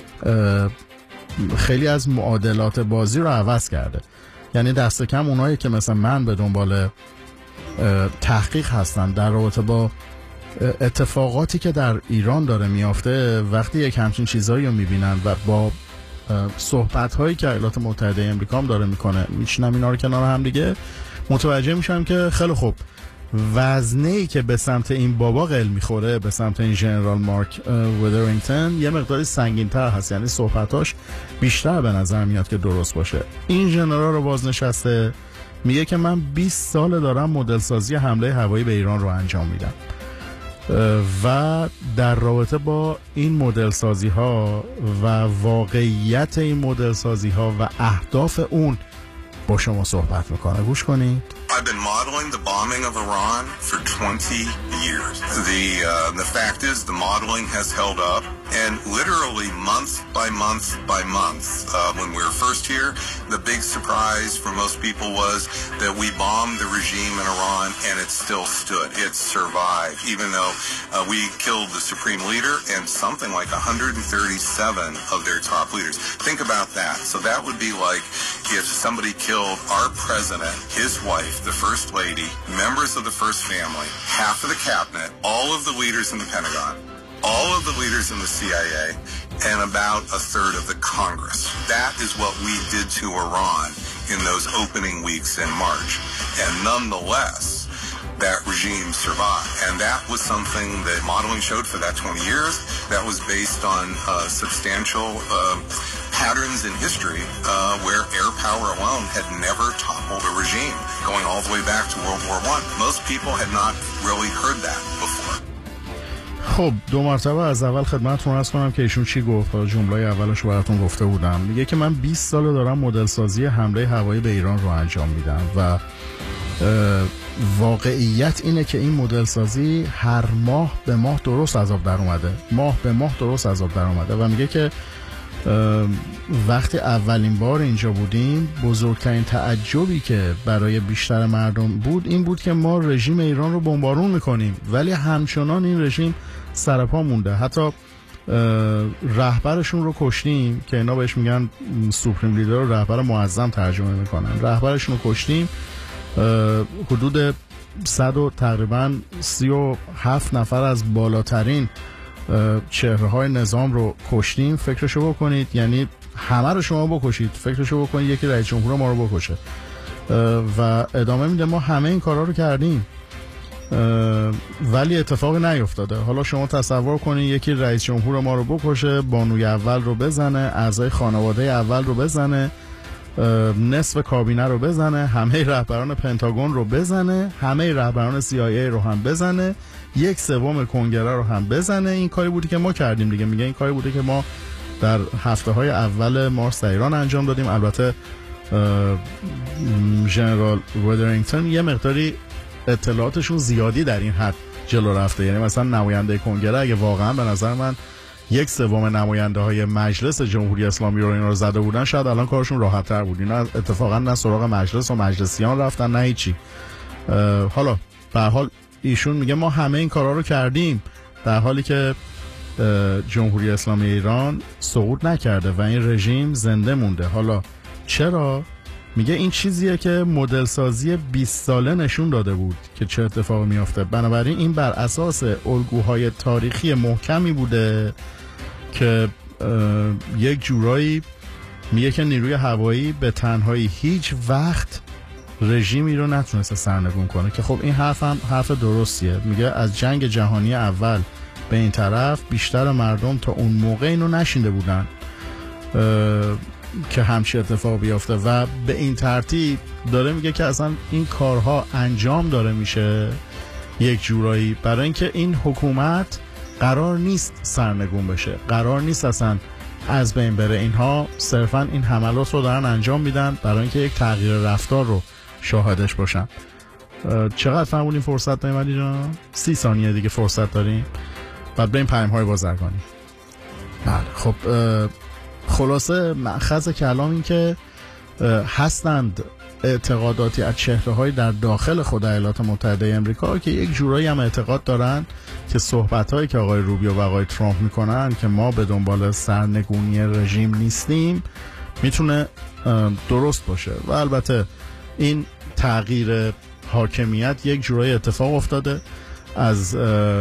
خیلی از معادلات بازی رو عوض کرده. یعنی دست کم اونایی که مثلا من به دنبال تحقیق هستن در رابطه با اتفاقاتی که در ایران داره میافته، وقتی یک همچین چیزایی رو میبینن و با صحبت هایی که ایالات متحده آمریکا هم داره میکنه میشنم اینا رو کنار هم دیگه، متوجه میشم که خیلی خوب وزنه‌ای که به سمت این بابا قل میخوره، به سمت این ژنرال مارک ویدرینگتون، یه مقداری سنگین‌تر هست. یعنی صحبتاش بیشتر به نظر میاد که درست باشه. این ژنرال رو بازنشسته میگه که من بیست سال دارم مدل سازی حمله هوایی به ایران رو انجام میدم و در رابطه با این مدل سازی ها و واقعیت این مدل سازی ها و اهداف اون با شما صحبت میکنه. گوش کنید. I've been modeling the bombing of Iran for twenty years. The uh, the fact is the modeling has held up, and literally month by month by month, uh, when we were first here, the big surprise for most people was that we bombed the regime in Iran and it still stood. It survived, even though uh, we killed the supreme leader and something like one hundred thirty-seven of their top leaders. Think about that. So that would be like if somebody killed our president, his wife, the first lady, members of the first family, half of the cabinet, all of the leaders in the Pentagon, all of the leaders in the C I A, and about a third of the Congress. That is what we did to Iran in those opening weeks in March. And nonetheless, that regime survived. And that was something that modeling showed for that twenty years. That was based on uh, substantial uh, patterns in history uh, where air power alone had never toppled a regime, going all the way back to World War One. Most people had not really heard that before. خب دو مرتبه از اول خدمتتون عرض کنم که ایشون چی گفت. جمله اولش براتون گفته بودم. میگه که من بیست سال دارم مدل سازی حمله هوایی به ایران رو انجام میدم و واقعیت اینه که این مدل سازی هر ماه به ماه درست عذاب در اومده، ماه به ماه درست عذاب در اومده و میگه که وقتی اولین بار اینجا بودیم بزرگترین تعجبی که برای بیشتر مردم بود این بود که ما رژیم ایران رو بمبارون میکنیم ولی همچنان این رژیم سرپا مونده. حتی رهبرشون رو کشتیم که اینا بهش میگن سوپریم لیدر رو رهبر معظم ترجمه میکنن. رهبرشون رو کشتیم، حدود صد و تقریبا سی و هفت نفر از بالاترین چهره های نظام رو کشتیم. فکرشو بکنید، یعنی همه رو شما بکشید، فکرشو بکنید یکی رئیس جمهور ما رو بکشه. و ادامه میده ما همه این کارا رو کردیم ولی اتفاقی نیفتاده. حالا شما تصور کنید یکی رئیس جمهور ما رو بکشه، بانوی اول رو بزنه، اعضای خانواده اول رو بزنه، نصف کابینه رو بزنه، همه رهبران پنتاگون رو بزنه، همه رهبران سی آی ای رو هم بزنه، یک سوم کنگره رو هم بزنه. این کاری بودی که ما کردیم دیگه. میگه این کاری بوده که ما در هفته های اول مارس در ایران انجام دادیم. البته ژنرال ودرینگتون یه مقداری اطلاعاتشون زیادی در این حد جلو رفته، یعنی مثلا نماینده کنگره اگه واقعا به نظر من یک سوم نماینده های مجلس جمهوری اسلامی رو اینا رو زده بودن شاید الان کارشون راحت تر بود. اینا اتفاقا نه سراغ مجلس و مجلسیان رفتن نه هیچی. حالا به هر حال ایشون میگه ما همه این کارا رو کردیم در حالی که جمهوری اسلامی ایران سقوط نکرده و این رژیم زنده مونده. حالا چرا؟ میگه این چیزیه که مدل سازی بیست ساله نشون داده بود که چه اتفاقی میافته. بنابراین این بر اساس الگوهای تاریخی محکمی بوده که یک جورایی میگه که نیروی هوایی به تنهایی هیچ وقت رژیمی رو نتونسته سرنگون کنه که خب این حرف هم حرف درستیه. میگه از جنگ جهانی اول به این طرف بیشتر مردم تا اون موقع اینو نشینده بودن که همچی اتفاق بیافته و به این ترتیب داره میگه که اصلا این کارها انجام داره میشه یک جورایی برای اینکه این حکومت قرار نیست سرنگون بشه، قرار نیست اصلا از بین بره. اینها صرفا این حملات رو دارن انجام میدن برای اینکه یک تغییر رفتار رو شاهدش باشن. چقدر فرمودین فرصت داریم علی جان؟ سی ثانیه دیگه فرصت داریم بعد بریم پیام های بازرگانی. بله خب خلاصه مأخذ کلام این که هستند اعتقاداتی از چهره‌های در داخل خود ایالات متحده آمریکا که یک جورایی هم اعتقاد دارن که صحبت‌هایی که آقای روبیو و آقای ترامپ میکنن که ما به دنبال سرنگونی رژیم نیستیم میتونه درست باشه. و البته این تغییر حاکمیت یک جورایی اتفاق افتاده، از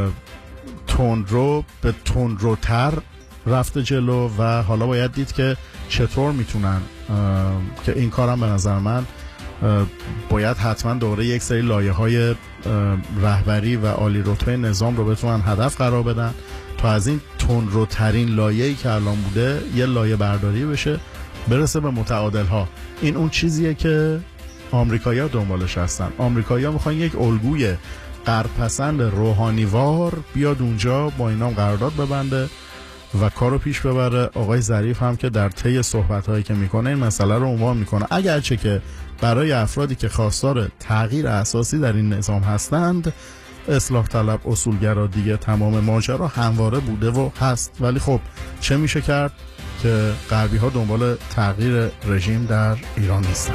تندرو به تندروتر رفته جلو و حالا باید دید که چطور میتونن که این کارم به نظر من باید حتما دوره یک سری لایه های رهبری و عالی رتبه نظام رو بتونن هدف قرار بدن تا از این تندروترین لایه‌ای که الان بوده یه لایه برداری بشه برسه به متعادل ها. این اون چیزیه که آمریکایی‌ها دنبالش هستن. آمریکایی‌ها میخوان یک الگوی غرب‌پسند روحانیوار بیاد اونجا با اینام قرارداد ببنده و کارو پیش ببره. آقای ظریف هم که در طی صحبت‌هایی که میکنه این مسئله رو عنوان میکنه، اگرچه که برای افرادی که خواستار تغییر اساسی در این نظام هستند اصلاح طلب اصولگرا دیگه تمام ماجرا همواره بوده و هست. ولی خب چه میشه کرد که غربی ها دنبال تغییر رژیم در ایران نیستن.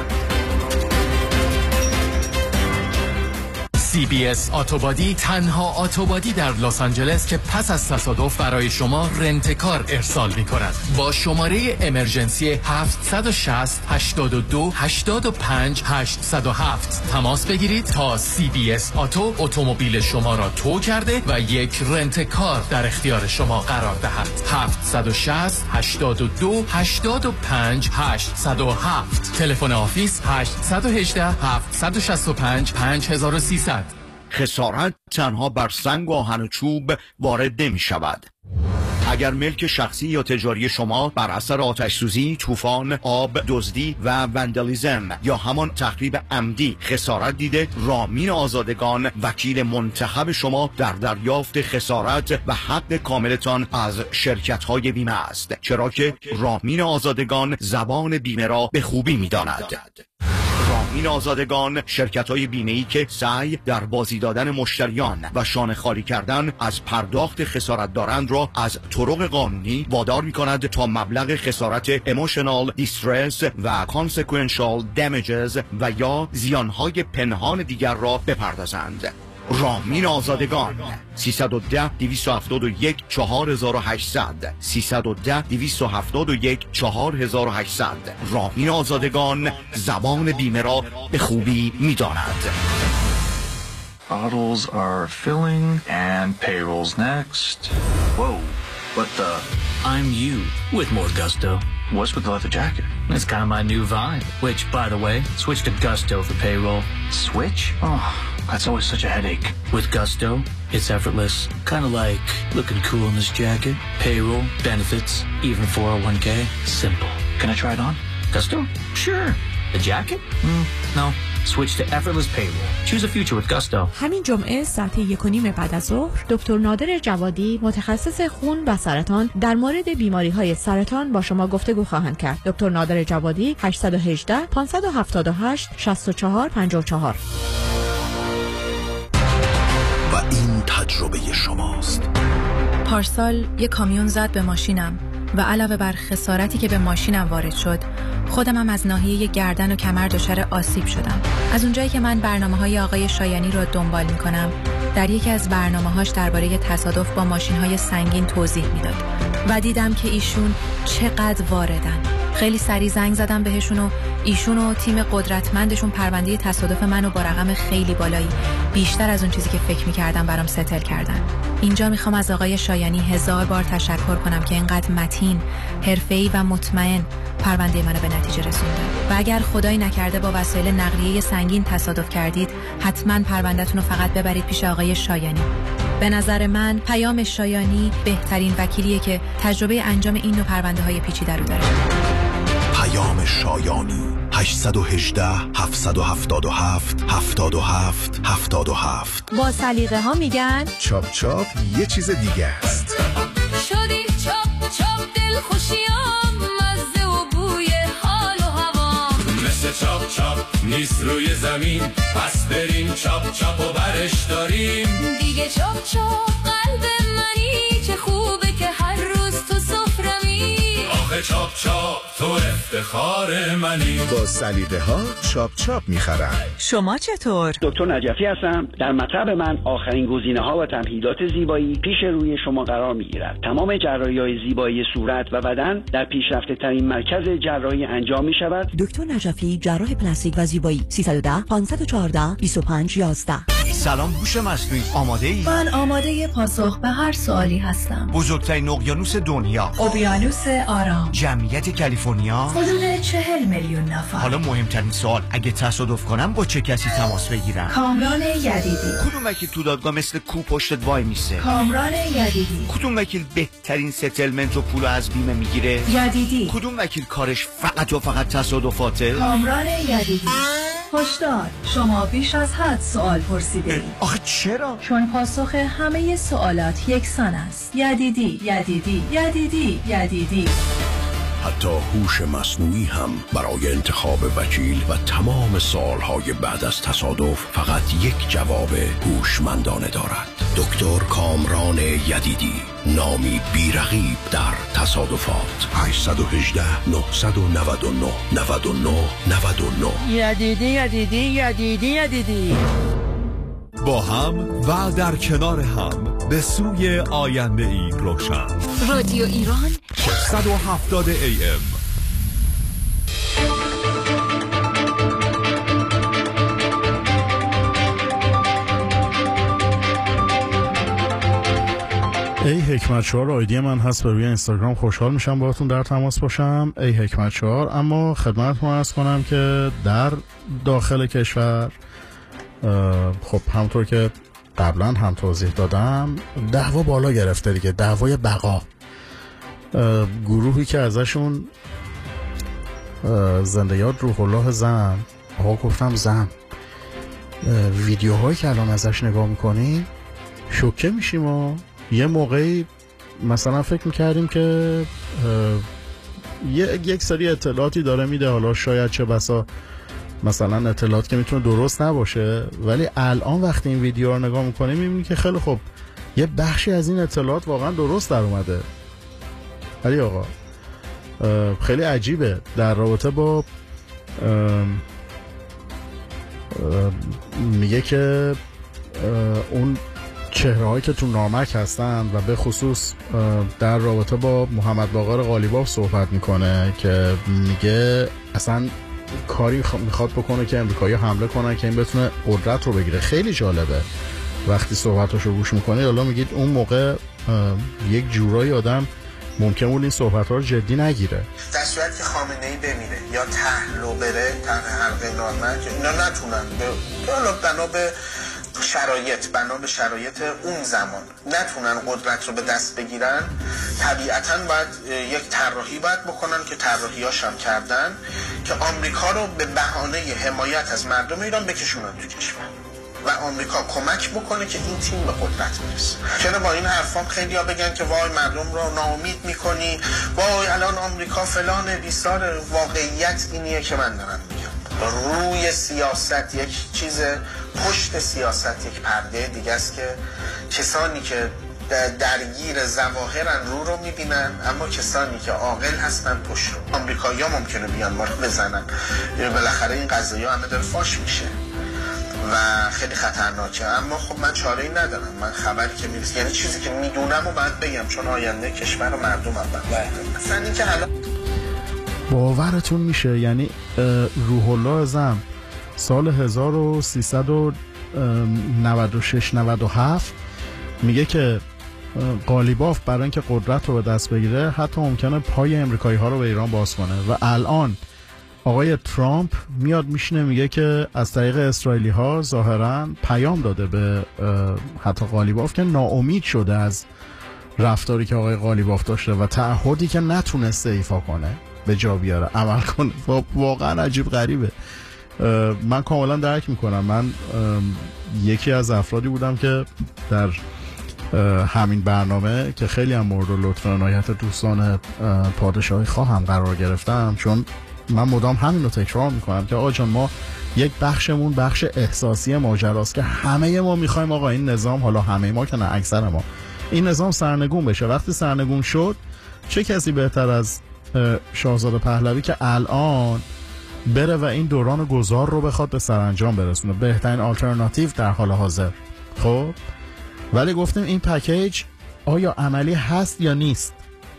سی بی اس اتوبادی تنها اتوبادی در لس آنجلس که پس از تصادف برای شما رنتکار ارسال می کند. با شماره امرجنسی هفت شش صفر هشت دو هشت پنج هشت صفر هفت تماس بگیرید تا سی بی اس اتو اتومبیل شما را تو کرده و یک رنتکار در اختیار شما قرار دهد. هفت شش صفر هشت دو هشت پنج هشت صفر هفت. تلفن آفیس هشت یک هشت هفت شش پنج پنج سه صفر صفر. خسارت تنها بر سنگ و آهن و چوب وارد نمی شود. اگر ملک شخصی یا تجاری شما بر اثر آتش سوزی، طوفان، آب، دزدی و وندالیزم یا همان تخریب عمدی خسارت دیده، رامین آزادگان وکیل منتخب شما در دریافت خسارت و حق کاملتان از شرکت‌های بیمه است، چرا که رامین آزادگان زبان بیمه را به خوبی می‌داند. رامین رامین آزادگان، شرکت‌های بیمه‌ای که سعی در بازی دادن مشتریان و شانه خالی کردن از پرداخت خسارت دارند را از طرق قانونی وادار می‌کند تا مبلغ خسارت emotional distress و consequential damages و یا زیانهای پنهان دیگر را بپردازند. رامین آزادگان سیصد و ده دویست و هفتاد و یک چهار هزار و هشتصد سیصد و ده دویست و هفتاد و یک چهار هزار و هشتصد. رامین آزادگان زبان بیمه را به خوبی می‌داند. Bottles are filling and payroll's next. Whoa, what the? I'm you with more gusto. What's with the leather jacket? It's kind of my new vibe. Which, by the way, switch to Gusto for payroll. Switch? Oh, that's always such a headache. With Gusto, it's effortless. Kind of like looking cool in this jacket. Payroll, benefits, even four oh one k. Simple. Can I try it on? Gusto? Sure. The jacket? Mm, no. Switch to effortless payroll. Choose a future with Gusto. همین جمعه ساعت یک و نیم بعد از ظهر دکتر نادر جوادی متخصص خون و سرطان در مورد بیماری‌های سرطان با شما گفتگو خواهند کرد. دکتر نادر جوادی هشت یک هشت پنج هفت هشت شش چهار پنج چهار. و این تجربه شماست. پارسال یک کامیون زد به ماشینم و علاوه بر خسارتی که به ماشینم وارد شد، خودم هم از ناحیه گردن و کمر دچار آسیب شدم. از اونجایی که من برنامه‌های آقای شایانی رو دنبال می‌کنم، در یکی از برنامه‌هاش درباره تصادف با ماشین‌های سنگین توضیح میداد و دیدم که ایشون چقدر واردن. خیلی سریع زنگ زدم بهشون و ایشون و تیم قدرتمندشون پرونده تصادف منو با رقم خیلی بالایی، بیشتر از اون چیزی که فکر می‌کردم، برام ستل کردن. اینجا میخوام از آقای شایانی هزار بار تشکر کنم که اینقدر متین، حرفه‌ای و مطمئن پرونده منو به نتیجه رسوندن. و اگر خدایی نکرده با وسایل نقلیه سنگین تصادف کردید، حتما پرونده‌تون رو فقط ببرید پیش آقای شایانی. به نظر من پیام شایانی بهترین وکیلیه که تجربه انجام این نوع پرونده‌های پیچیده رو داره. پیام شایانی هشت یک هشت هفت هفت هفت هفتاد و هفت هفتاد و هفت. با سلیقه ها میگن چاپ چاپ یه چیز دیگه است. شدی چاپ چاپ دل خوشیام، مزه و بوی حال و هوا. مثل چاپ چاپ نیست روی زمین، پس بریم چاپ چاپ و برش داریم. دیگه چاپ چاپ قلب منی، چه خوبه که هر روز تو سفرمی. آخه چاپ چاپ تو افتخار منی. با سلیقه ها چاپ چاپ میخرن. شما چطور؟ دکتر نجفی هستم. در مطب من آخرین گزینه ها و تمهیدات زیبایی پیش روی شما قرار میگیرد. تمام جراحی های زیبایی صورت و بدن در پیشرفته ترین مرکز جراحی انجام می شود. دکتر نجفی جراح پلاستیک و زیبایی سیصد و ده پانصد و چهارده بیست و پنج یازده. سلام هوش مصنوعی، آماده ای؟ من آماده پاسخ به هر سوالی هستم. بزرگترین اقیانوس دنیا، اقیانوس آرام، جمعیت کالیفرنیا حدود چهل میلیون نفر. حالا مهمترین سوال، اگه تصادف کنم با چه کسی تماس بگیرم؟ کامران یدیدی. کدوم وکیل تو دادگاه مثل کو پشتت وای میسه؟ کامران یدیدی. کدوم وکیل بهترین ستلمنت و پول از بیمه میگیره؟ یدیدی. کدوم وکیل کارش فقط و فقط تصادفاته؟ کامران یدیدی. هشدار، شما بیش از حد سوال پرسیدید. آخه چرا؟ چون پاسخ همه سوالات یکسان است. یدیدی، یدیدی، یدیدی، یدیدی. حتی هوش مصنوعی هم برای انتخاب وکیل و تمام سالهای بعد از تصادف فقط یک جواب هوشمندانه دارد. دکتر کامران یدیدی، نامی بی‌رقیب در تصادفات. هشت یک هشت نه نه نه نه نه نه نه. یدیدی یدیدی یدیدی یدیدی. با هم و در کنار هم به سوی آینده ای روشن. رادیو ایران ششصد و هفتاد ای ام. ای حکمت چهار آیدی من هست به روی اینستاگرام. خوشحال میشم باهاتون در تماس باشم. ای حکمت چهار. اما خدمتتون عرض کنم که در داخل کشور خب همونطور که قبلا هم توضیح دادم دعوا بالا گرفته دیگه، دعوای بقا. گروهی که ازشون زنده یاد روح الله زن، آقا گفتم زن، ویدیوهایی که الان ازش نگاه میکنیم شوکه میشیم. و یه موقعی مثلا فکر میکردیم که یک سری اطلاعاتی داره میده، حالا شاید چه بسا مثلا اطلاعات که میتونه درست نباشه، ولی الان وقتی این ویدیو رو نگاه میکنیم میبینیم که خیلی خوب یه بخشی از این اطلاعات واقعا درست در اومده. ولی آقا خیلی عجیبه در رابطه با میگه که اون چهره هایی که تو نامک هستن و به خصوص در رابطه با محمد باقر قالیباف صحبت میکنه که میگه اصلا کاری میخواد بکنه که امریکایی حمله کنن که این بتونه قدرت رو بگیره. خیلی جالبه وقتی صحبتاشو گوش میکنه. حالا میگید اون موقع یک جورایی آدم ممکن بود این صحبت ها رو جدی نگیره. در صورت که خامنه ای بمیره یا تحلو بره طرح حلقه نارمک، اینا نتونن به حالا بنا به شرایط بنا به شرایط اون زمان نتونن قدرت رو به دست بگیرن، طبیعتاً باید یک طراحی باید بکنن که طراحیاش هم کردن که آمریکا رو به بهانه حمایت از مردم ایران بکشونن تو کشور و آمریکا کمک بکنه که این تیم به قدرت برسه. چرا با این حرفام خیلی‌ها بگن که وای مردم رو ناامید میکنی، وای الان آمریکا فلان بیسار. واقعیت اینیه که من دارم میگم. روی سیاست یک چیز، پشت سیاست یک پرده دیگه است که کسانی که درگیر ظواهرن رو رو میبینن، اما کسانی که عاقل هستن پشت رو. آمریکایی‌ها ممکنه بیان ما رو بزنن، بالاخره این قضیه همه داره فاش میشه و خیلی خطرناکه. اما خب من چاره ای ندارم، من خبری که میرسه یعنی چیزی که میدونم و باید بگم، چون آینده کشور و مردم هم باید مثلا این که حالا باورتون میشه یعنی روح الله زم سال هزار و سیصد و نود و شش نود و هفت میگه که قالیباف برای اینکه قدرت رو به دست بگیره حتی ممکنه پای امریکایی ها رو به ایران باز کنه و الان آقای ترامپ میاد میشینه میگه که از طریق اسرائیلی ها ظاهرا پیام داده به حتی قالیباف که ناامید شده از رفتاری که آقای قالیباف داشته و تعهدی که نتونسته ایفا کنه به جا بیاره، عمل کنه. واقعا عجیب غریبه. من کاملا درک میکنم. من یکی از افرادی بودم که در همین برنامه که خیلی هم مورد لطف و عنایت دوستان پادشاهی خواهم قرار گرفتم، چون من مدام همین رو تکرار میکنم که آقا جان ما یک بخشمون بخش احساسی ماجراست که همه ما میخوایم آقا این نظام، حالا همه ما که نه اکثر ما، این نظام سرنگون بشه. وقتی سرنگون شد چه کسی بهتر از شاهزاده پهلوی که الان بره و این دوران گذار رو بخواد به سرانجام برسونه، بهترین آلترناتیو در حال حاضر. خب ولی گفتیم این پکیج آیا عملی هست یا نیست؟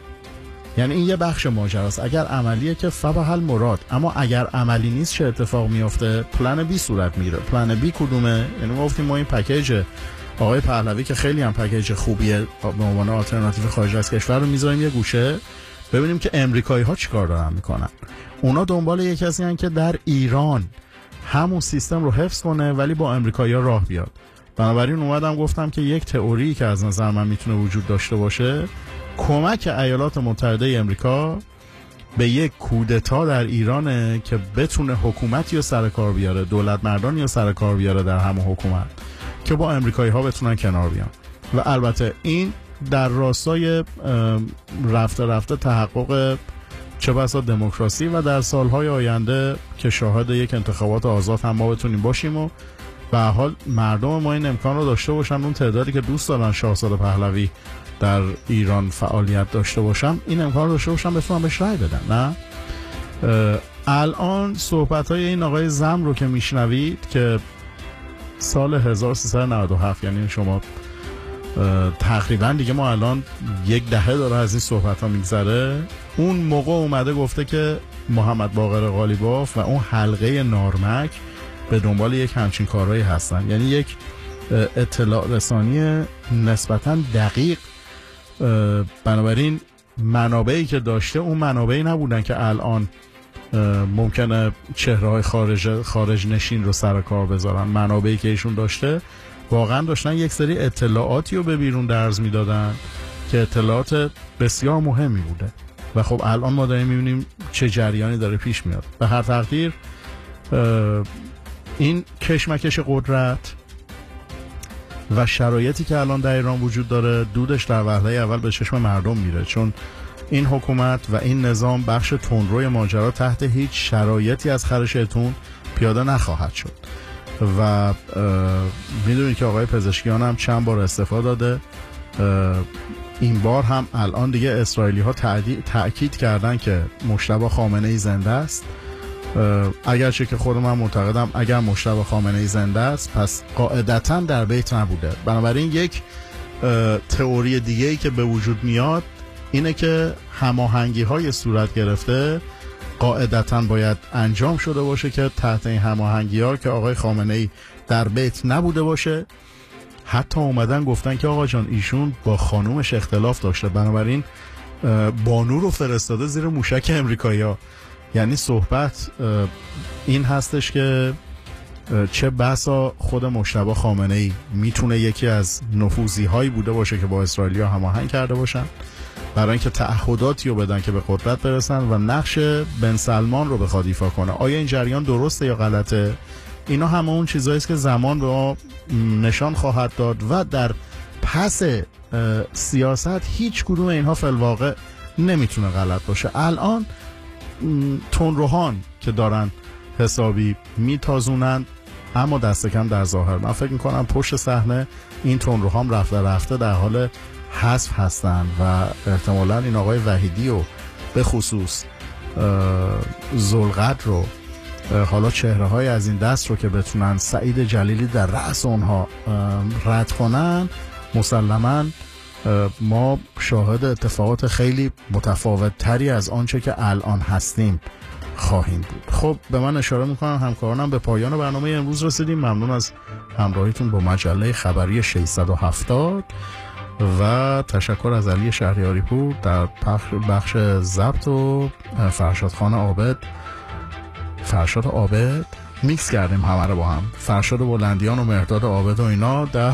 یعنی این یه بخش ماجراست. اگر عملیه که فبح المراد، اما اگر عملی نیست چه اتفاق میفته؟ پلن بی صورت میره. پلن بی کدومه؟ یعنی گفتیم ما این پکیج آقای پهلوی که خیلی هم پکیج خوبیه به عنوان آلترناتیو خارج از کشور رو میذاریم یه گوشه، ببینیم که امریکایی ها چیکار دارن میکنن. اونا دنبال یک کسی هستن که در ایران همون سیستم رو حفظ کنه ولی با امریکایی ها راه بیاد. بنابراین اومدم گفتم که یک تئوری که از نظر من میتونه وجود داشته باشه، کمک ایالات متحده امریکا به یک کودتا در ایرانه که بتونه حکومتی رو سر کار بیاره، دولت مردانی رو سر کار بیاره در همون حکومت که با امریکایی ها بتونن کنار بیان. و البته این در راستای رفته رفته تحقق چه بسا دموکراسی و در سالهای آینده که شاهد یک انتخابات آزاد هم ما بتونیم باشیم و به حال مردم ما این امکان رو داشته باشن، اون تعدادی که دوست دارن شاهزاده پهلوی در ایران فعالیت داشته باشم این امکان رو داشته باشم بتونن بهش رای بدن. نه الان صحبت های این آقای زم رو که میشنوید که سال هزار و سیصد و نود و هفت، یعنی شما تقریبا دیگه ما الان یک دهه داره از این صحبت ها میگذره، اون موقع اومده گفته که محمد باقر قالیباف و اون حلقه نارمک به دنبال یک همچین کارهایی هستن. یعنی یک اطلاع رسانی نسبتا دقیق، بنابراین منابعی که داشته اون منابعی نبودن که الان ممکنه چهره‌های خارج خارج نشین رو سر کار بذارن. منابعی که ایشون داشته واقعا داشتن یک سری اطلاعاتی رو به بیرون درز میدادن که اطلاعات بسیار مهمی بوده و خب الان ما داریم میبینیم چه جریانی داره پیش میاد. به هر تقدیر این کشمکش قدرت و شرایطی که الان در ایران وجود داره دودش در وهله اول به چشم مردم میره، چون این حکومت و این نظام بخش تندروی ماجرا تحت هیچ شرایطی از خرش تون پیاده نخواهد شد و میدونید که آقای پزشکیان هم چند بار استعفا داده. این بار هم الان دیگه اسرائیلی ها تأکید کردن که مجتبی خامنه‌ای زنده است، اگرچه که خود من معتقدم اگر مجتبی خامنه‌ای زنده است پس قاعدتاً در بیت نبوده. بنابراین یک تئوری دیگه ای که به وجود میاد اینه که هماهنگی های صورت گرفته قاعدتاً باید انجام شده باشه که تحت این هماهنگی ها که آقای خامنه‌ای در بیت نبوده باشه. حتی اومدن گفتن که آقا جان ایشون با خانومش اختلاف داشته، بنابراین بانو رو فرستاده زیر موشک امریکایی‌ها. یعنی صحبت این هستش که چه بسا خود مجتبی خامنه‌ای میتونه یکی از نفوذی هایی بوده باشه که با اسرائیلیا هماهنگ کرده باشن برای اینکه تعهداتی رو بدن که به قدرت برسن و نقش بن سلمان رو بخواد ایفا کنه. آیا این جریان درسته یا غلطه؟ اینا همه اون چیزایی است که زمان به ما نشان خواهد داد و در پس سیاست هیچ کدوم اینها فی الواقع نمیتونه غلط باشه. الان تندروهان که دارن حسابی میتازونن، اما دست کم در ظاهر من فکر میکنم پشت صحنه این تندروهان رفته رفته در حال حذف هستن و احتمالاً این آقای وحیدی و به خصوص ذوالقدر رو، حالا چهره های از این دست رو که بتونن سعید جلیلی در رأس اونها رد کنن، مسلماً ما شاهد اتفاقات خیلی متفاوت تری از آنچه که الان هستیم خواهیم بود. خب به من اشاره میکنم همکارانم به پایان برنامه امروز رسیدیم. ممنون از همراهیتون با مجله خبری ششصد و هفتاد و تشکر از علی شهریاری پور در بخش ضبط و فرشاد خان عابد فرشاد عابد میکس کردیم همه رو با هم، فرشاد بلندیان و مهرداد عابد و اینا در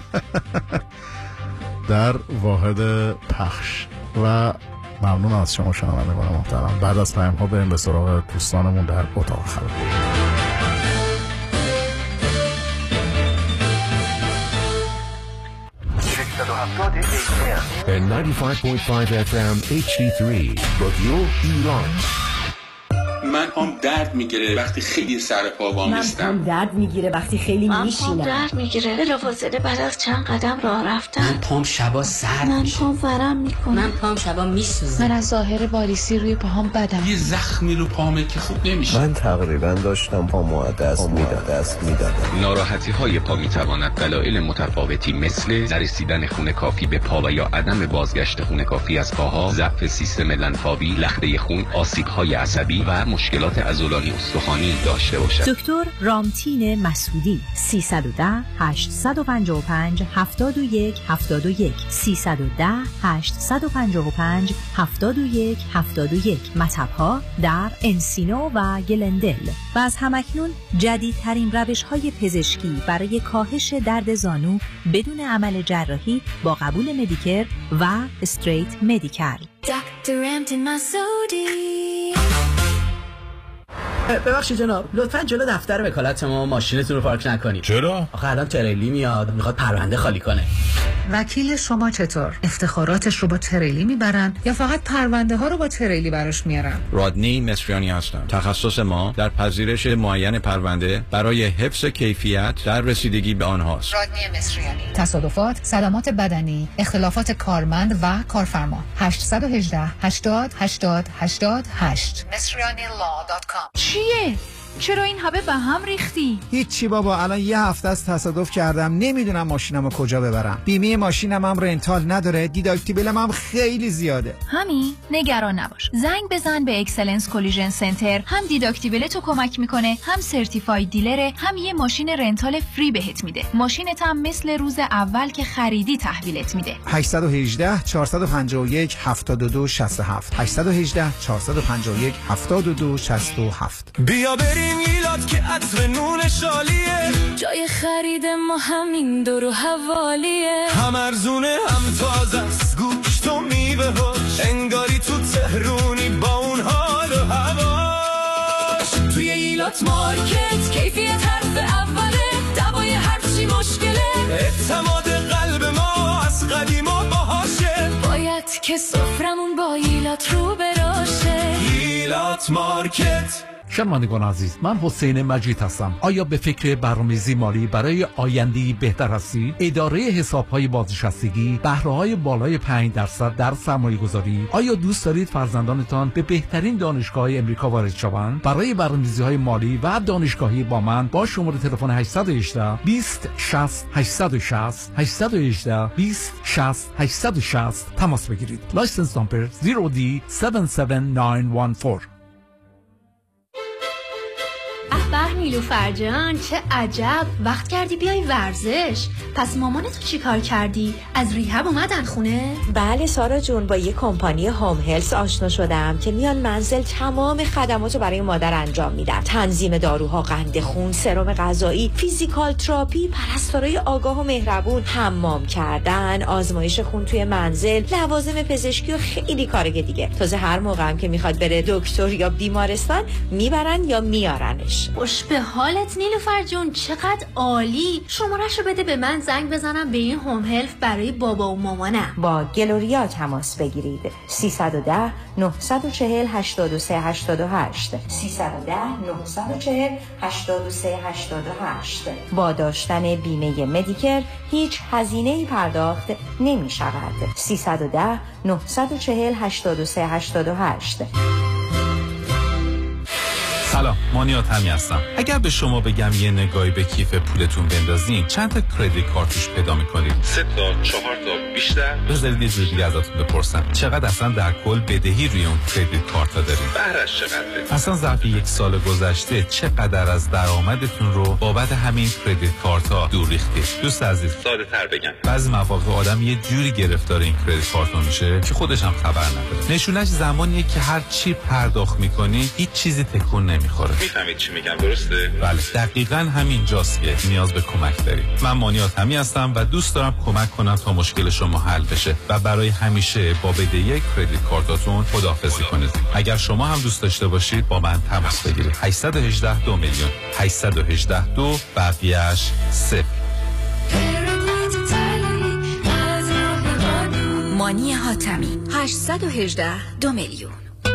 در واحد پخش. و ممنون از شما شنوندگان محترم. بعد از پیام ها بریم به سراغ دوستانمون در اتاق خبر. نود و پنج و پنج اف ام اچ دی سه رادیو ایران. من پام درد میگیره وقتی خیلی سر پا وام نیستم. من پام درد میگیره وقتی خیلی میشینم. من پام درد میگیره بلافاصله بعد از چند قدم راه رفتن. من پام شبا سرد من میشه. من پام ورم میکنه. من پام شبا میسوزه. من از ظاهر واریسی روی پاهام بدم. یه زخمی رو پامه که خوب نمیشه. من تقریبا داشتم پامو دست میدادم دست میدادم. ناراحتی های پا میتواند دلایل متفاوتی مثل نرسیدن خون کافی به پا و یا عدم بازگشت خون کافی از پاها، ضعف سیستم لنفاوی، لخته خون، آسیب های عصبی و مشکلات عضلانی استخوانی داشته باشد. دکتر رامتین مسعودی سیصد و ده هشتصد و پنجاه و پنج هفتاد و یک هفتاد و یک سیصد و ده هشتصد و پنجاه و پنج هفتاد و یک هفتاد و یک. مطب‌ها در انسینو و گلندل و از همکنون جدیدترین روش‌های پزشکی برای کاهش درد زانو بدون عمل جراحی با قبول مدیکر و استریت مدیکال. دکتر رامتین مسعودی. ببخشید جناب، لطفاً جلو دفتر وکالت ما ماشینتون رو پارک نکنید. چرا؟ آخه الان تریلی میاد میخواد پرونده خالی کنه. وکیل شما چطور؟ افتخاراتش رو با تریلی میبرن یا فقط پرونده ها رو با تریلی براش میارن؟ رادنی مصریانی هستم. تخصص ما در پذیرش معین پرونده برای حفظ کیفیت در رسیدگی به آنهاست. رادنی مصریانی. تصادفات، صدمات بدنی، اختلافات کارمند و کارفرما. هشت یک هشت هشتاد هشتاد هشتاد هشت مصریانی لا دات کام. چیه؟ چرا این همه به هم ریختی؟ هیچی بابا، الان یه هفته از تصادف کردم، نمیدونم ماشینمو کجا ببرم. بیمه ماشینم هم رنتال نداره، دیداکتیبلم هم خیلی زیاده. همین نگران نباش، زنگ بزن به اکسلنس کولیژن سنتر. هم دیداکتیبل تو کمک میکنه، هم سرتیفاید دیلره، هم یه ماشین رنتال فری بهت میده. ماشینت هم مثل روز اول که خریدی تحویلت میده. هشت یک هشت چهار پنج یک هفت دو شش هفت هشت یک هشت چهار پنج یک هفت دو شش هفت. بیا بریم میلاد که عطر نون شالیه، جای خرید ما همین دور و حوالیه، هم ارزونه هم تازه است گوشت و میوه هاش، انگاری تو تهرونی با اون حال و هواش. توی ایلات مارکت کیفیت حرف اوله، دوای هرچی مشکله، اعتماد قلب ما از قدیم و باهاشه، باید که سفرمون با ایلات رو براشه. ایلات مارکت. شنوندگان عزیز، من حسین مجید هستم. آیا به فکر برنامه‌ریزی مالی برای آینده‌ای بهتر هستید؟ اداره حساب‌های بازنشستگی، بهره‌های بالای پنج درصد در سرمایه‌گذاری. آیا دوست دارید فرزندانتان به بهترین دانشگاه‌های امریکا وارد شوند؟ برای برنامه‌ریزی‌های مالی و دانشگاهی با من با شماره تلفن هشت یک هشت بیست شصت هشتصد و شصت هشت یک هشت بیست شصت هشتصد و شصت تماس بگیرید. لایسنس نمبر صفر دی هفت هفت نه یک چهار. به نیلوفر جان، چه عجب وقت کردی بیای ورزش. پس مامانتو چی کار کردی؟ از ریهب اومدن خونه؟ بله سارا جون، با یه کمپانی هوم هلس آشنا شدم که میان منزل تمام خدماتو برای مادر انجام میدن. تنظیم داروها، قند خون، سرم غذایی، فیزیکال تراپی، پرستارای آگاه و مهربون، حمام کردن، آزمایش خون توی منزل، لوازم پزشکی و خیلی کارای دیگه. تازه هر موقع هم که میخواد بره دکتر یا بیمارستان میبرن یا میارنش. خوش به حالت نیلوفر جون، چقدر عالی. شماره‌شو بده به من زنگ بزنم به این هوم هلف برای بابا و مامانم. با گلوریا تماس بگیرید. سیصد و ده نهصد و چهل هشتاد و سه هشتاد و هشت سیصد و ده نهصد و چهل هشتاد و سه هشتاد و هشت. با داشتن بیمه مدیکر هیچ هزینه‌ای پرداخت نمی شود. سیصد و ده نهصد و چهل هشتاد و سه هشتاد و هشت. سلام، مانیات همی هستم. اگر به شما بگم یه نگاهی به کیف پولتون بندازین چند تا کریدیت کارتش پیدا میکنید؟ سه تا، چهار تا، بیشتر؟ بذارید یه جور دیگه ازتون بپرسم، چقدر اصلا در کل بدهی روی اون کریدیت کارت ها دارید؟ بهرش چقدره؟ اصلا ظرف یک سال گذشته چقدر از درآمدتون رو بابت همین کریدیت کارت ها دور ریختید؟ دوست عزیز، ساده تر بگم، بعضی مواقع آدم یه جوری گرفتار این کریدیت کارت میشه که خودش هم خبر نداره. نشونش زمانیه که هر چی پرداخت میکنی هیچ چیزی تکون نمیخوره. میفهمید چی میگم، درسته؟ بله، دقیقاً همین جاست که نیاز به کمک دارید. من مانیات همی هستم و دوست دارم کمک کنم تا مشکل شما حل بشه و برای همیشه با بدهی کریدیت کارتاتون خداحافظی کنید. اگر شما هم دوست داشته باشید با من تماس بگیرید. هشت یک هشت دو میلیون هشت یک هشت دو بقیه‌اش صفر. مانی حاتمی هشت یک هشت دو میلیون.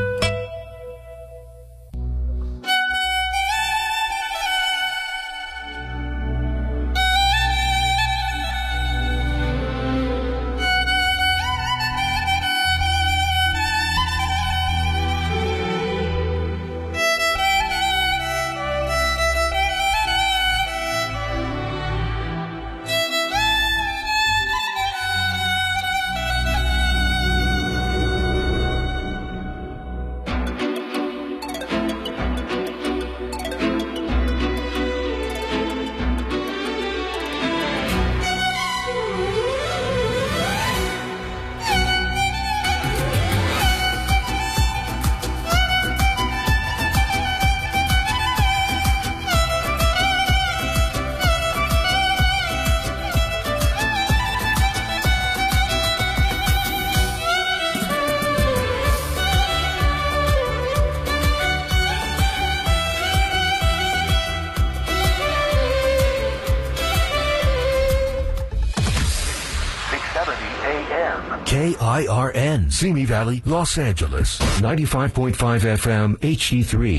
K I R N Simi Valley, Los Angeles ninety-five point five F M H D three.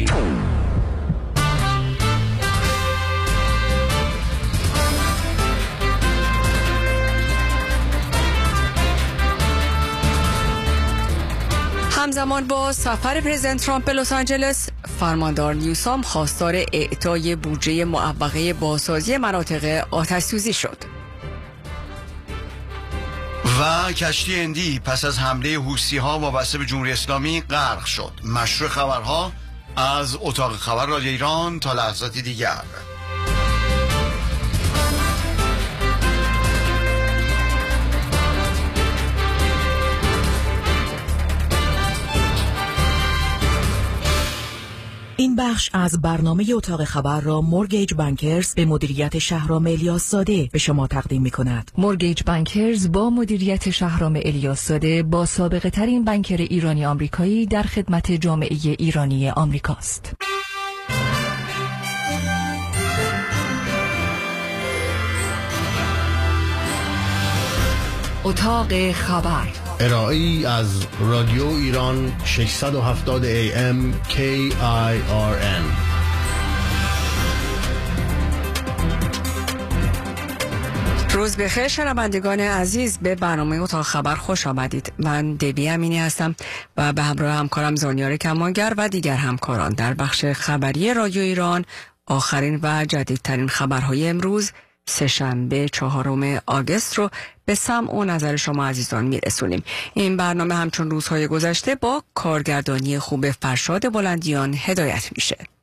همزمان با سفر پرزیدنت ترامپ به لس آنجلس، فرماندار نیوسام خواستار اعطای بودجه معوقه بازسازی مناطق آتش‌سوزی شد. و کشتی هندی پس از حمله حوثی‌ها وابسته به جمهوری اسلامی غرق شد. مشروع خبرها از اتاق خبر رادیو ایران تا لحظاتی دیگر. این بخش از برنامه اتاق خبر را مورگیج بانکرز به مدیریت شهرام الیاس زاده به شما تقدیم می کند. مورگیج بانکرز با مدیریت شهرام الیاس زاده با سابقه ترین بانکر ایرانی آمریکایی در خدمت جامعه ایرانی آمریکاست. اتاق خبر ارائه‌ای از رادیو ایران ششصد و هفتاد ای ام کی آی آر ان. روز بخیر شنوندگان عزیز، به برنامه اتاق خبر خوش آمدید. من دبی امینی هستم و به همراه همکارم زانیار کمانگر و دیگر همکاران در بخش خبری رادیو ایران آخرین و جدیدترین خبرهای امروز سه‌شنبه چهارم آگوست رو به سمع و نظر شما عزیزان میرسونیم. این برنامه همچون روزهای گذشته با کارگردانی خوب فرشاد بلندیان هدایت میشه.